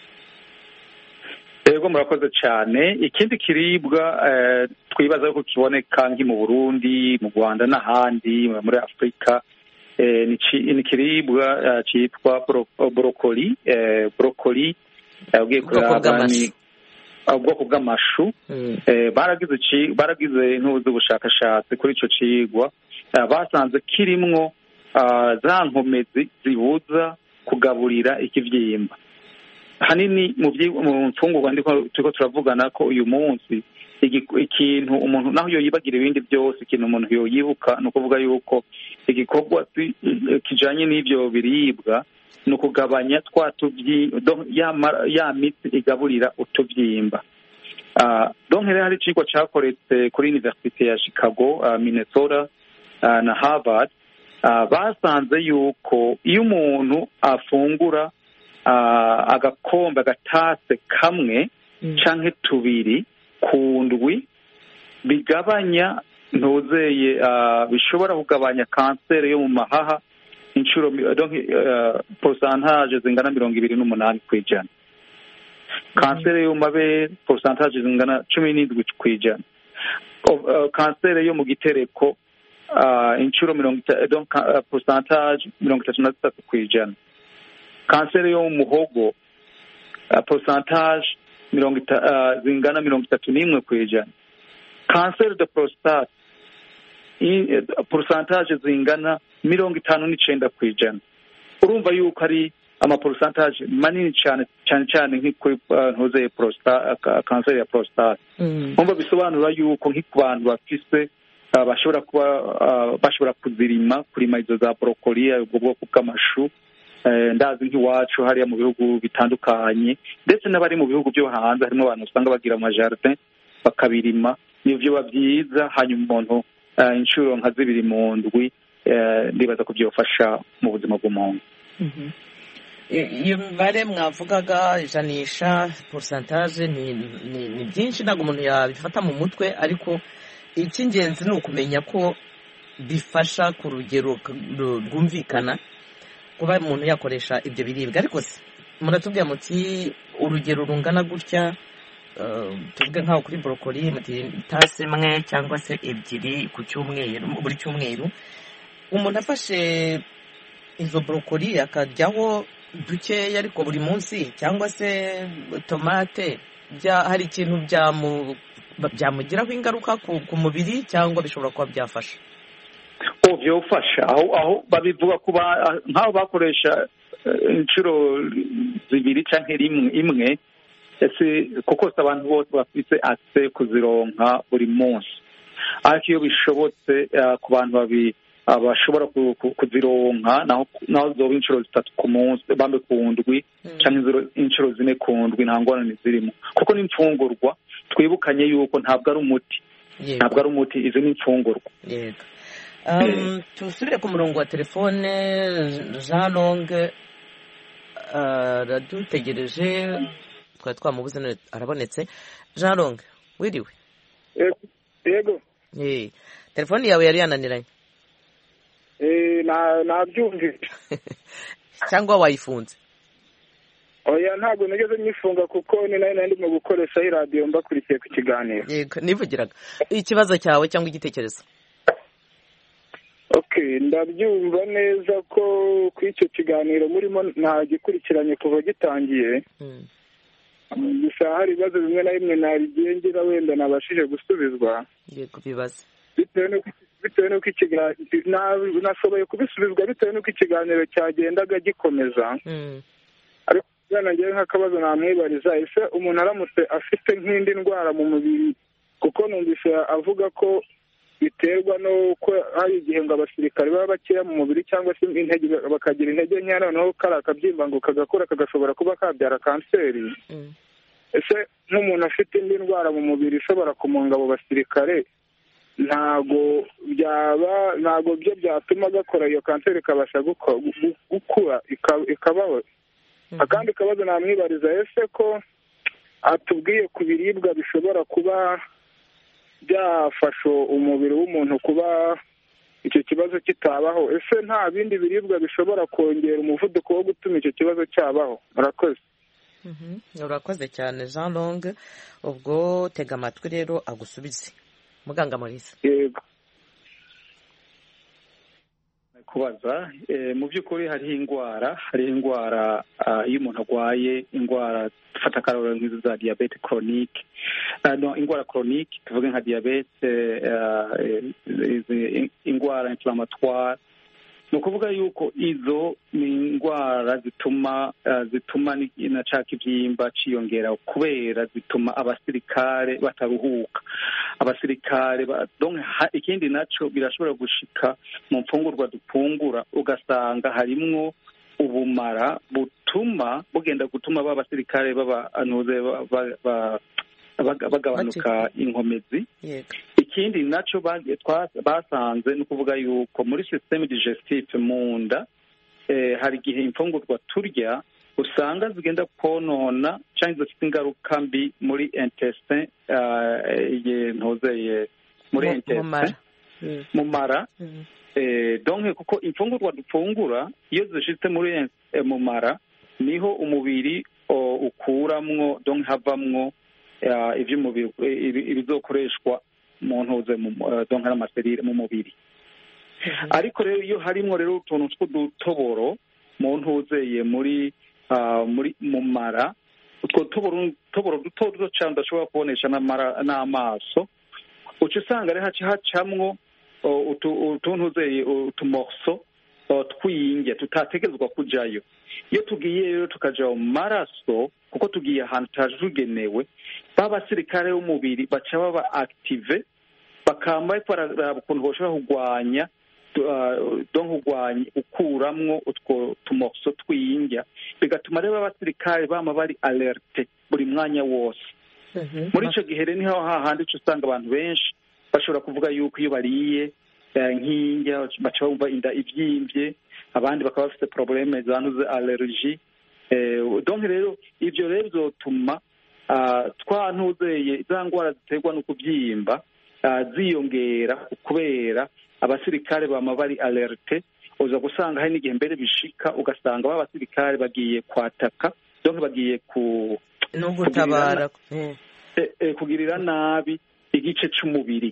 Ego murakoze cyane. ikindi kiribwa twibaza ko kiboneka nki mu Burundi, mu Rwanda n'ahandi muri Afurika, ni kiribwa cyitwa brokoli. brokoli ugiye kuraba ni ubwoko bw'amashu. baragize baragize intuzi ubushakashatsi kuri icyo kigwa, basanze kirimwo za nkomezi zibuza kugaburira ikibyimba. hanini mu mfungurwa turiko turavugana ko uyu munsi ikintu umuntu naho yo yibagira ibindi byose, ikintu umuntu yo yibuka ni ukuvuga yuko igikorwa kijanye n'ibyo biribwa ni ukugabanya twa ya mitsi igaburira utubyimba. donc rero hari icigwa cyakoretse kuri Universite ya Chicago, Minnesota na Harvard. basanze yuko iyo umuntu afungura agakombe agatase kamwe canke tubiri ku ndwi, bigabanya ntuzeye bishobora kugabanya kanseri yo mu mahaha inshuro pourcentage zingana mirongo ibiri n'umunani ku ijana, kanseri yo mu mabere pourcentage zingana cumi n'indwi ku ijana, kanseri yo mu gitereko inshuro mirongo donc pourcentage mirongo itatu na zitatu ku ijana, kanseri yo mu muhogo pourcentage mirongo zingana mirongo itatu n'imwe ku ijana, kanseri de prostate pourcentage zingana mirongo itanu n'icenda ku ijana. urumva yuko ari ama pourcentage manini cyane cyane cyane nk'ikuri ntuzeye prostate, kanseri ya prostate. umva bisobanura yuko nk'ku bantu bafise bashobora kuba bashobora kuzirima kurima izo za brokoli, ubwo bwoko bw'amashu. ndazi nk'iwacu hariya mu bihugu bitandukanye, ndetse n'abari mu bihugu byo hanze harimo abantu usanga bagira amajardin bakabirima. nivyo biba byiza, hanyuma umuntu inshuro nka zibiri mu ndwi ndibaza ko byofasha mu buzima bw'umuntu. iyo mibare mwavugaga ijanisha porosantaje ni byinshi ntabwo umuntu yabifata mu mutwe, ariko icy'ingenzi ni ukumenya ko bifasha ku rugero rwumvikana kuba umuntu yakoresha ibyo biribwa. Ariko se muratubwira muti urugero rungana gutya, tuvuge nk'aho kuri borokori muti itasi imwe cyangwa se ebyiri ku cyumweru, buri cyumweru umuntu afashe izo borokori akajyaho dukeya ariko buri munsi, cyangwa se tomate, hari ikintu byamugiraho ingaruka ku mubiri cyangwa bishobora kuba byafasha? byofasha aho aho babivuga kuba nk'aho bakoresha inshuro zibiri cyangwa rimwe imwe ese kuko abantu bose bafite access kuzironka buri munsi, ariko iyo bishobotse ku bantu babi bashobora kuzironka naho naho zoba inshuro zitatu ku munsi bambe ku ndwi cyangwa inshuro zine ku ndwi nta ngorane zirimo, kuko n'imfungurwa twibukanye yuko ntabwo ari umuti, ntabwo ari umuti, izo ni imfungurwa. Yego. Um, tusubire ku murongo wa telefone. Jean Longue aradutegereje, twari twamubuze none arabonetse. Jean Longue, wiriwe? Yego. Eh, telefone yawe yari yananiranye? Eh, na nabyumvise. Cyangwa wayifunze? Oya, ntabwo nigeze nyifunga kuko ni nayo ndimo gukoresha iyi radio mbakurikiye ku kiganiro. Yego, nivugiraga. Ikibazo cyawe cyangwa igitekerezo? Okay, ndabyumva neza ko ku icyo kiganiro murimo nta gikurikiranye kuva gitangiye. Gusa hari ibibazo bimwe na bimwe nabigengira wenda nabashije gusubizwa. Yego, bibaza. Bitewe n'uko ikiganiro nashoboye kubisubizwa bitewe n'uko ikiganiro cyagendaga gikomeza. Ariko ngewe nk'akabazo namwibariza, ese umuntu aramutse afite nk'indi ndwara mu mubiri, kuko numvise avuga ko biterwa n'uko hari igihe ngo abasirikare baba bakeya mu mubiri cyangwa se intege bakagira intege nke, noneho kariya kabyimba ngo kagakora kagashobora kuba kabyara kanseri. Ese nk'umuntu afite indi ndwara mu mubiri ishobora kumunga abo basirikare, ntago byaba ntago byo byatuma gakora iyo kanseri ikabasha gukura ikabaho? Akandi kabazo namwibariza, ese ko atubwiye ku biribwa bishobora kuba byafasha umubiri w'umuntu kuba icyo kibazo kitabaho, ese nta bindi biribwa bishobora kongera umuvuduko wo gutuma icyo kibazo cyabaho? Murakoze. Urakoze cyane Jean Longue, ubwo tega amatwi rero agusubize. Muganga Maurice. Yego. Kubaza mu by'ukuri hariho indwara hariho indwara iyo umuntu arwaye indwara dufata akarorero nk'izo za diyabete koronike, no indwara koronike tuvuge nka diyabete, indwara inflamatware, ni ukuvuga yuko izo ni indwara zituma zituma na cya kibyimba cyiyongera kubera zituma abasirikare bataruhuka. Abasirikare ikindi nacyo birashobora gushika mu mfungurwa dupfungura ugasanga harimwo ubumara butuma bugenda gutuma ba basirikare babanuze bagabanuka inkomezi. Ikindi nacyo basanze ni ukuvuga yuko muri systeme digestive mu nda hari igihe imfungurwa turya usanga zigenda konona cyangwa zifite ingaruka mbi muri intestin, ntozeye muri intestin mu mara. Donc kuko imfungurwa dupfungura iyo zishitse muri mu mara niho umubiri ukuramwo, donc havamwo iby'umubiri ibizokoreshwa mu ntuze donc n'amaserire mu mubiri. Ariko rero iyo harimo rero utuntu tw'udutoboro mu ntuzeye muri muri mu mara, utwo tuboro duto duto cyane udashobora kubonesha n'amaso, uca usanga rero hacamwo utuntuzeye utumorso tw'inge tutategerezwa kujayo. Iyo tugiye rero tukaja mu maraso, kuko tugiye ahantu tajugenewe, babasirikare b'umubiri baca baba active, bakamba bararaba ukuntu boshobora kugwanya donc kugwanya ukuramwo utwo tumorso tw'inge, bigatuma rero abasirikare bama bari alerte buri mwanya wose. Muri ico gihe rero niho hahandi usanga abantu benshi bashobora kuvuga yuko iyo bariye nk'inge baca bumva inda ivyimvye, abandi bakaba bafite probleme zanuze allergie, donc rero ibyo rero bizotuma twantuzeye za ndwara ziterwa no kubyimba ziyongera kubera abasirikare bama bari alerte, uza gusanga hari n'igihe mbere bishika ugasanga ba basirikare bagiye kwataka, donc bagiye ku no gutabara kugirira nabi igice c'umubiri.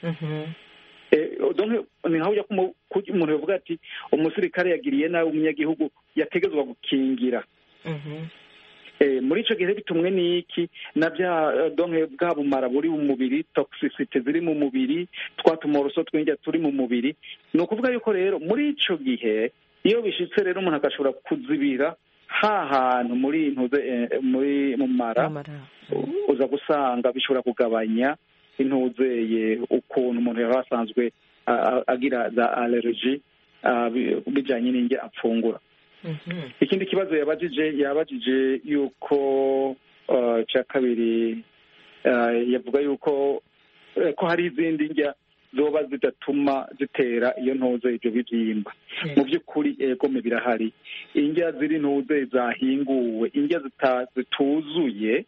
donc ni nkaho umuntu yavuga ati umusirikare yagiriye nabi umunyagihugu yategezwa gukingira. muri icyo gihe bitumwe n'iki na bya donke bwa bumara buri mu mubiri, toxicity ziri mu mubiri, twa tumoroso twinjya turi mu mubiri. ni ukuvuga yuko rero muri icyo gihe iyo bishitse rero umuntu agashobora kuzibira ha hantu muri muri mu mara, uza gusanga bishobora kugabanya intuzeye ukuntu umuntu yaba asanzwe agira za allergy bijyanye n'indya apfungura. ikindi kibazo yabajije yabajije yuko cya kabiri yavuga yuko ko hari izindi ndya zoba zidatuma zitera iyo ntuze ibyo bibyimba. mu by'ukuri egome birahari indya ziri ntuze zahinguwe, indya zituzuye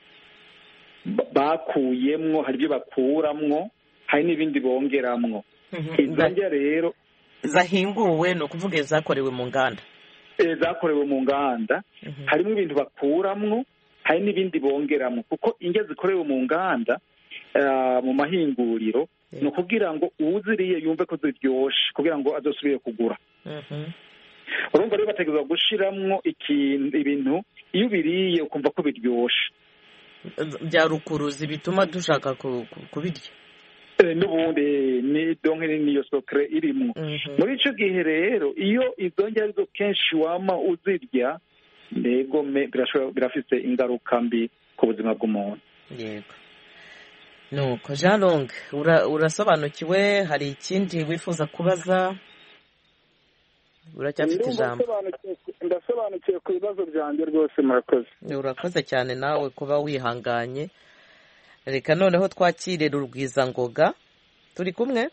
bakuyemwo, hari ibyo bakuramwo, hari n'ibindi bongeramwo. izo ndya rero zahinguwe ni ukuvuga zakorewe mu nganda zakorewe mu nganda harimo ibintu bakuramwo, hari n'ibindi bongeramwo, kuko indya zikorewe mu nganda mu mahinguriro ni ukugira ngo uwuziriye yumve ko ziryoshe kugira ngo azosubire kugura. urumva rero bategerezwa gushiramwo ibintu iyo ubiriye ukumva ko biryoshe, bya rukuruzi bituma dushaka kubirya. n'ubundi ni donke niyo sokre irimo. muri icyo gihe rero iyo izo ndya arizo kenshi wama uzirya, nego birafite ingaruka mbi ku buzima bw'umuntu. yego nuko Jean Long urasobanukiwe? hari ikindi wifuza kubaza? uracyafite ijambo. ndasobanukiwe ku bibazo byanjye rwose. murakoze. urakoze cyane nawe kuba wihanganye. reka noneho twakire Rugwizangoga. turi kumwe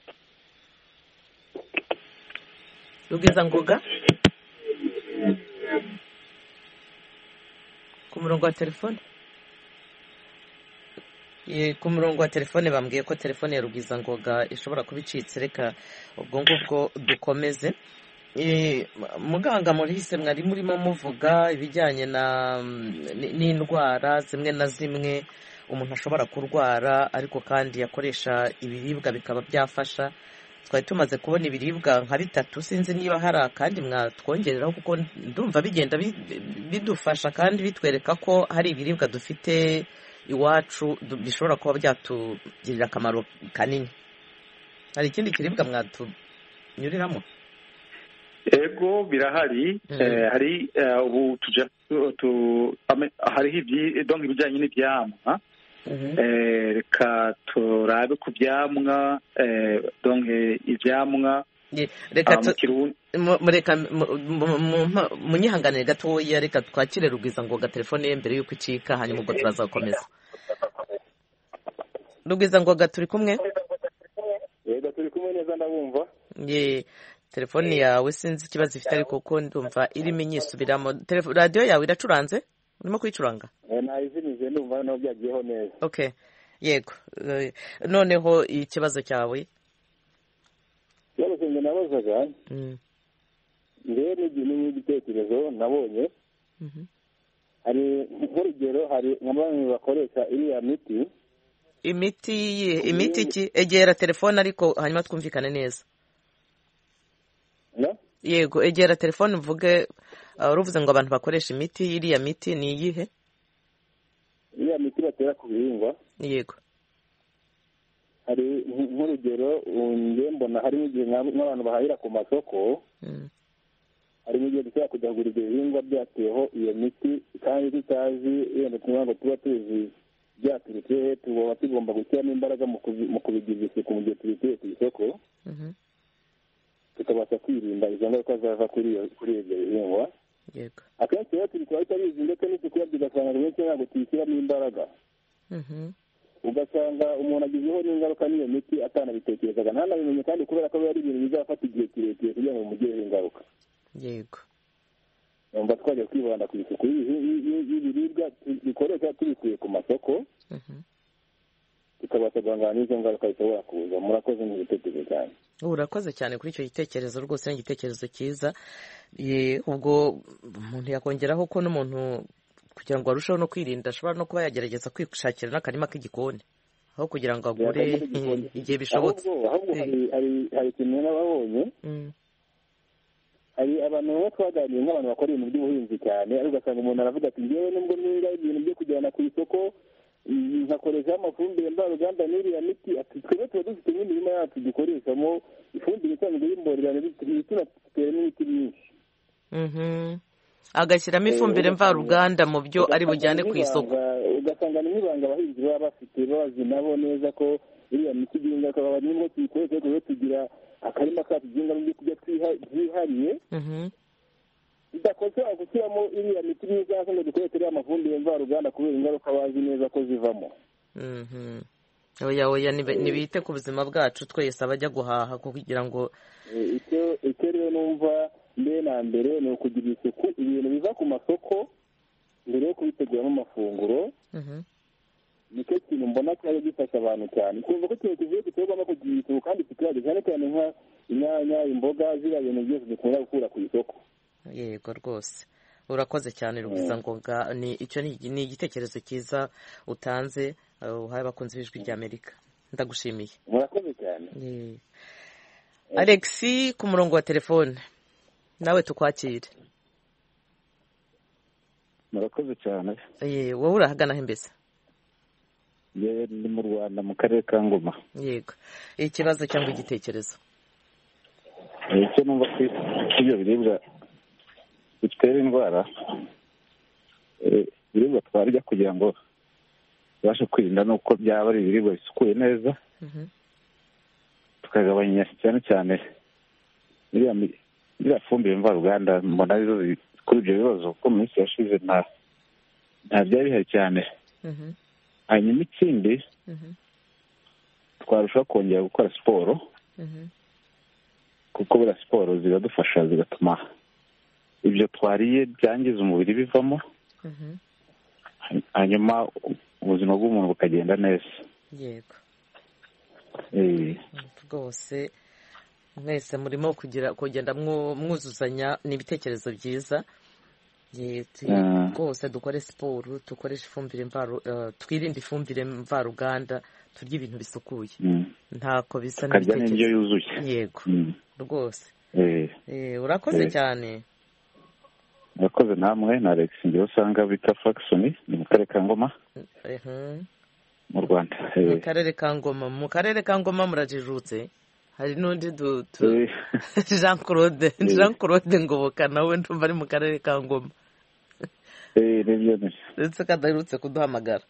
Rugwizangoga ku murongo wa telefone? ku murongo wa telefone bambwiye ko telefone ya Rugwizangoga ishobora kuba icitse. reka ubwo ngubwo dukomeze. muganga Maurice, mwari murimo muvuga ibijyanye n'indwara zimwe na zimwe umuntu ashobora kurwara ariko kandi yakoresha ibiribwa bikaba byafasha. twari tumaze kubona ibiribwa nka bitatu, sinzi niba hari akandi mwatwongereraho, kuko ndumva bigenda bidufasha kandi bitwereka ko hari ibiribwa dufite iwacu bishobora kuba byatugirira akamaro kanini. hari ikindi kiribwa mwatunyuriramo? ego birahari. hari ubu hariho ibijyanye n'ibyamwa. reka turabe ku byamwa, donke ibyamwa reka munyihanganire gatoya, reka twakire Rugwizangoga telefone ye mbere y'uko icika, hanyuma ubwo turaza gukomeza. Rugwizangoga turi kumwe? yego turi kumwe neza, ndabumva. ye telefone yawe sinzi ikibazo ifite, ariko kuko ndumva irimo inyisubiramo. radiyo yawe iracuranze? urimo kuyicuranga? nayizimije, ndumva naho byagiyeho neza. okay yego. noneho ikibazo cyawe? ikibazo cyanjye nabazaga rero n'igitekerezo nabonye, hari nk'urugero, hari nka bamwe bakoresha iriya miti. imiti ye imiti ki? egera telefone ariko hanyuma twumvikane neza. yego egera telefone uvuge. uruvuze ngo abantu bakoresha imiti, iriya miti ni iyihe? iriya miti batera ku bihingwa. yego. hari nk'urugero njye mbona harimo igihe nk'abantu bahahira ku masoko, harimo igihe dushobora kujya kugura ibyo bihingwa byateweho iyo miti kandi tutazi, wenda tuvuga ngo tuba tuzi byaturutse he, tuba tugomba gushyiramo imbaraga mu kubigiza isuku mu gihe tubiteye ku isoko, tukabasha kwirinda izo ngaruka zava kuri ibyo bihingwa. yego. akenshi rero turi kuba tutabizi, ndetse n'isuku yabyo ugasanga benshi ntabwo tuyishyiramo imbaraga. ugasanga umuntu agizeho n'ingaruka n'iyo miti atanabitekerezaga, ntanabimenye, kandi kubera ko biba ari ibintu bizafata igihe kirekire kugira ngo bimugireho ingaruka. yego. numva twajya kwibanda ku isuku y'ibiribwa dukoresha tubikuye ku masoko tukabasha guhangana n'izo ngaruka zishobora kuza. murakoze mu gitekerezo cyane. urakoze cyane kuri icyo gitekerezo rwose ni igitekerezo cyiza. ubwo umuntu yakongeraho ko n'umuntu kugira ngo arusheho no kwirinda ashobora no kuba yagerageza kwishakira n'akarima k'igikoni aho kugira ngo agure igihe bishobotse. ahubwo hari ikintu n'ababonye hari abantu bamwe twaganiriye nk'abantu bakora ibintu by'ubuhinzi cyane ariko ugasanga umuntu aravuga ati ngewe nubwo niga ibintu byo kujyana ku isoko nkakoreshaho amafumbire mvaruganda n'iriya miti ati twebwe tuba dufite n'imirima yacu dukoreshamo ifumbire isanzwe y'imborera tunatera n'imiti myinshi agashyiramo ifumbire mvaruganda mu byo ari bujyane ku isoko. ugasanga ni nk'ibanga abahinzi baba bafite bazi nabo neza ko iriya miti igira ingaruka baba nimwo tuyikoresha ariko tugira akarima kacu by'ingano byo kurya byihariye bidakoze gushyiramo iriya miti myiza ngo dukoreshe iriya mafumbire mvaruganda kubera ingaruka bazi neza ko zivamo. oya oya nibite ku buzima bwacu twese abajya guhaha kugira ngo icyo rero numva mbere na mbere ni ukugira isuku ibintu biva ku masoko mbere yo kubiteguramo amafunguro. nicyo kintu mbona cyari gifasha abantu cyane kumva ko ikintu kivuye duterwamo kugira isuku kandi tukirage cyane cyane nk'inyanya imboga ziriya bintu byose dukunda gukura ku isoko. yego rwose urakoze cyane Rugwizangoga. ni icyo ni igitekerezo cyiza utanze uhaye abakunzi b'ijwi ry'Amerika. ndagushimiye. murakoze cyane. Alexi ku murongo wa telefone nawe tukwakire. murakoze cyane. wowe urahagana he mbese? ni mu Rwanda mu karere ka Ngoma. yego ikibazo cyangwa igitekerezo? icyo numva ko ibyo biribwa bitera indwara ibiribwa twarya kugira ngo tubashe kwirinda nuko byaba ari ibiribwa bisukuye neza tukagabanya cyane cyane iriya fumbire mvaruganda mbona arizo kuri ibyo bibazo kuko mu minsi yashize nta byari bihari cyane. hanyuma ikindi twarushaho kongera gukora siporo kuko buriya siporo ziradufasha zigatuma ibyo twariye byangiza umubiri bivamo hanyuma ubuzima bw'umuntu bukagenda neza. yego rwose mwese murimo kugira kugenda mwuzuzanya n'ibitekerezo byiza. rwose dukore siporo dukoreshe ifumbire twirinde ifumbire mvaruganda turya ibintu bisukuye ntako bisa n'ibitekerezo. yego rwose urakoze cyane. urakoze namwe na Alex ngiye usanga bita Faxon ni mu karere ka Ngoma mu Rwanda. mu karere ka Ngoma mu karere ka Ngoma murajijutse. hari n'undi Jean Claude Jean Claude Ngoboka nawe ndumva ari mu karere ka Ngoma. ndetse kadaherutse kuduhamagara.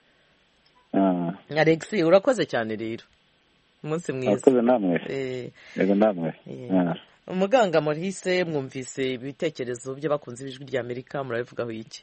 Alex urakoze cyane rero umunsi mwiza. urakoze namwe. yego namwe. umuganga Maurice mwumvise ibitekerezo by'abakunzi b'ijwi ry'Amerika murabivugaho iki?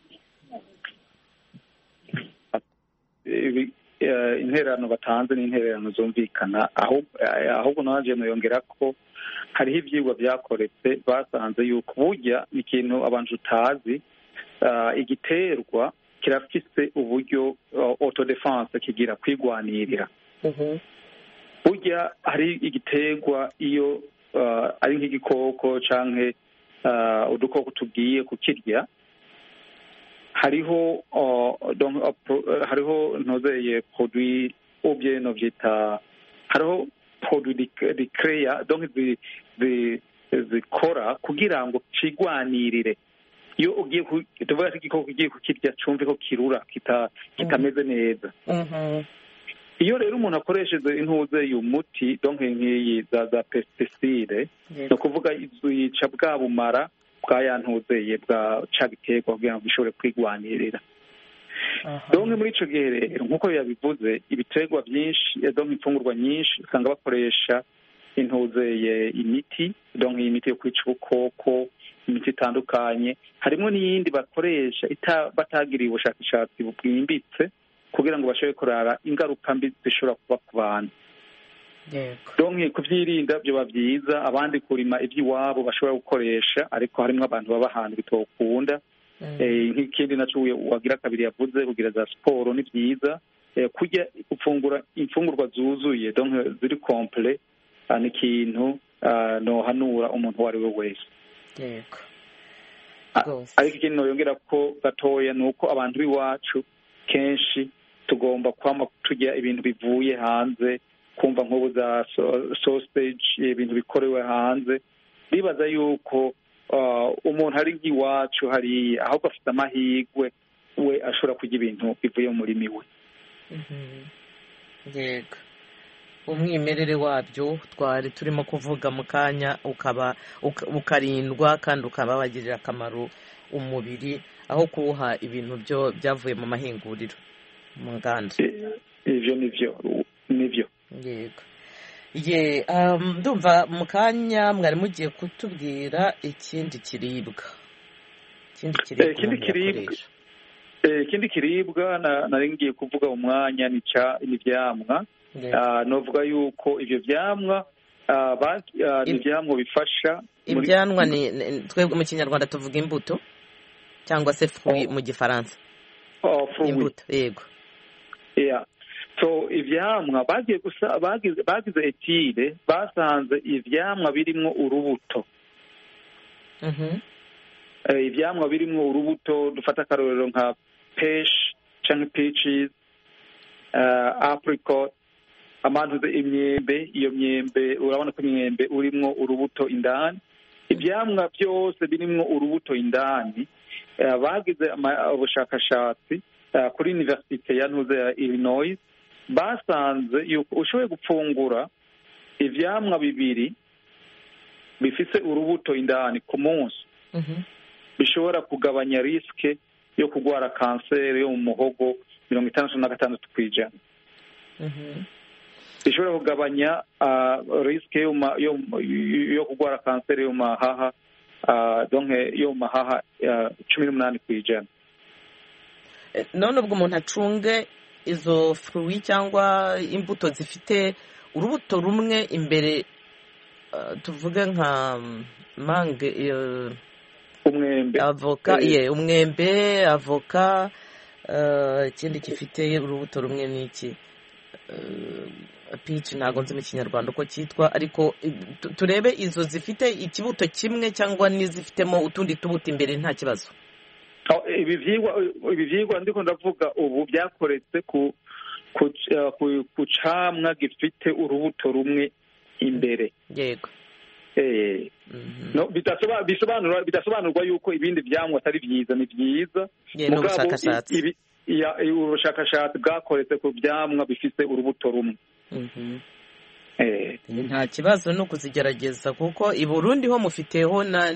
intererano batanze ni intererano zumvikana ahubwo naje muyongera ko hariho ibyigwa byakoretse basanze yuko burya ni ikintu abantu utazi igiterwa kirafise uburyo autodefense kigira kwigwanirira. burya hari igiterwa iyo ari nk'igikoko canke udukoko tugiye kukirya hariho hariho ntozeye produit ubye no byita hariho produit dicrea donc zikora kugira ngo cigwanirire. iyo ugiye tuvuga igikoko kigiye kukirya cumve ko kirura kitameze neza. iyo rero umuntu akoresheje intuze y'umuti donc nk'iyi za za pesticide no kuvuga yica bwa bumara bwa yantuzeye bwa cagiterwa kugira ngo bishobore kwigwanirira. donc muri ico gihe rero nkuko yabivuze ibiterwa byinshi donc imfungurwa nyinshi usanga bakoresha intuzeye imiti donc imiti yo kwica ubukoko imiti itandukanye harimo n'iyindi bakoresha batagiriye ubushakashatsi bwimbitse kugira ngo bashobore kurara ingaruka mbi zishobora kuba ku bantu. donke kubyirinda byoba byiza, abandi kurima iby'iwabo bashobora gukoresha, ariko harimo abantu baba ahantu bitokunda. Nk'ikindi nacyo wagira kabiri yavuze kugira za siporo ni byiza, kurya gufungura imfungurwa zuzuye donke ziri komple ni ikintu nohanura umuntu uwo ari we wese. Ariko ikindi noyongera ko gatoya ni uko abantu b'iwacu kenshi tugomba kwama turya ibintu bivuye hanze, kumva nk'ubu za sausage, ibintu bikorewe hanze. Bibaza yuko umuntu ari nk'iwacu hariya ahubwo afite amahirwe we ashobora kurya ibintu bivuye mu murimi we. Yego, umwimerere wabyo twari turimo kuvuga mu kanya ukaba ukarindwa kandi ukaba wagirira akamaro umubiri aho kuwuha ibintu byo byavuye mu mahinguriro mu nganda. Ivyo nivyo nivyo yego. Ye ndumva mu kanya mwari mugiye kutubwira ikindi kiribwa ikindi kiribwa ikindi kiribwa ikindi kiribwa nari ngiye kuvuga umwanya ni ca ivyamwa. Novuga yuko ivyo vyamwa ni ivyamwa bifasha. Ivyamwa ni twebwe mu Kinyarwanda tuvuga imbuto cyangwa se fruit mu Gifaransa. Imbuto, yego. Yeah. So ivyamwa bagiye gusa bagize bagize etide basanze ivyamwa birimwo urubuto. Mhm. Eh ivyamwa birimwo urubuto dufata karorero nka peach canke peaches, uh, apricot, amantuze imyembe, iyo myembe urabona ko imyembe urimwo urubuto indani. Ivyamwa byose birimwo urubuto indani. Uh, bagize ubushakashatsi uh, kuri Universite ya Ntuze ya Illinois, basanze yuko ushoboye gupfungura ivyamwa bibiri bifise urubuto indani ku munsi, bishobora kugabanya riske yo kugwara kanseri yo mu muhogo mirongo itandatu na gatandatu kw'ijana. Bishobora kugabanya uh, riske yo, yo, yo kugwara kanseri yo mahaha uh, donke yo mahaha uh, cumi n'umunani kw'ijana. None ubwo umuntu acunge izo fruit cyangwa imbuto zifite urubuto rumwe imbere, uh, tuvuge nka mange, uh, umwembe, avoka, ye yeah, umwembe, avoka, ikindi uh, gifite urubuto rumwe n'iki, uh, peach ntago nzi mu Kinyarwanda uko cyitwa, ariko turebe izo zifite ikibuto kimwe cyangwa n'izifitemo utundi tubuto imbere nta kibazo. Ibi vyigwa ibi vyigwa ndiko ndavuga ubu byakoretse ku ku camwa gifite urubuto rumwe imbere. Yego. Eh no bitasoba bisobanura bidasobanurwa yuko ibindi vyamwa atari vyiza, ni vyiza. Mugabo ibi ya ubushakashatsi bwakoretse ku vyamwa bifite urubuto rumwe. Mhm. Eh nta kibazo no kuzigerageza kuko i Burundi ho mufiteho na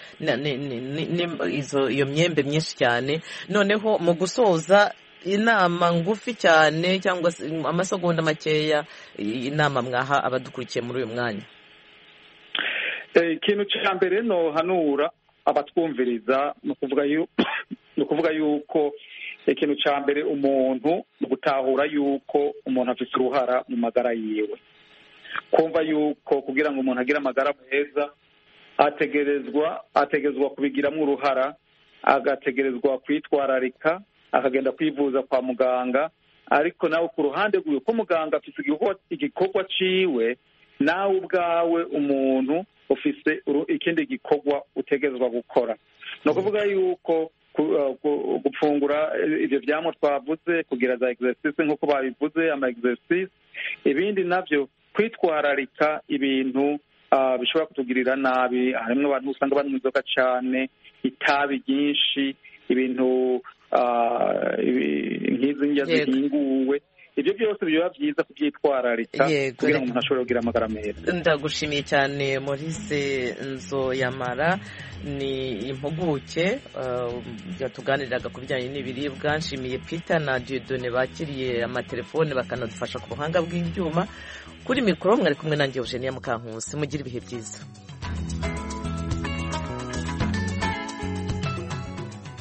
izo iyo myembe myinshi cyane. Noneho mu gusoza inama ngufi cyane cyangwa amasegonda makeya, inama mwaha abadukurikiye muri uyu mwanya. Eh ikintu cya mbere no hanura abatwumviriza no kuvuga yuko no kuvuga yuko ikintu cya mbere umuntu no gutahura yuko umuntu afite uruhara mu magara yiwe, kumva yuko kugira ngo umuntu agire amagara meza ategerezwa ategerezwa kubigiramo uruhara, agategerezwa kwitwararika, akagenda kwivuza kwa muganga. Ariko nawe ku ruhande rwiwe ko muganga afite igikorwa ciwe, nawe ubwawe umuntu ufise ikindi gikorwa utegerezwa gukora. No kuvuga yuko gupfungura ibyo vyamwa twavuze, kugira za exercice nk'uko babivuze, ama exercice, ibindi navyo kwitwararika ibintu uh, bishobora kutugirira nabi. Harimo abantu usanga banywa inzoga cyane, itabi ryinshi, ibintu nk'izi ndya zihinguwe. Ibyo byose biba byiza kubyitwararika kugira ngo umuntu ashobore kugira amagara meza. Ndagushimiye cyane Maurice Nzoyamara, ni impuguke yatuganiriraga ku bijyanye n'ibiribwa. Nshimiye Peter na Dieudonne bakiriye amatelefone bakanadufasha ku buhanga bw'ibyuma. Kuri mikoro mwari kumwe nanjye Eugenia Mukankusi. Mugire ibihe byiza.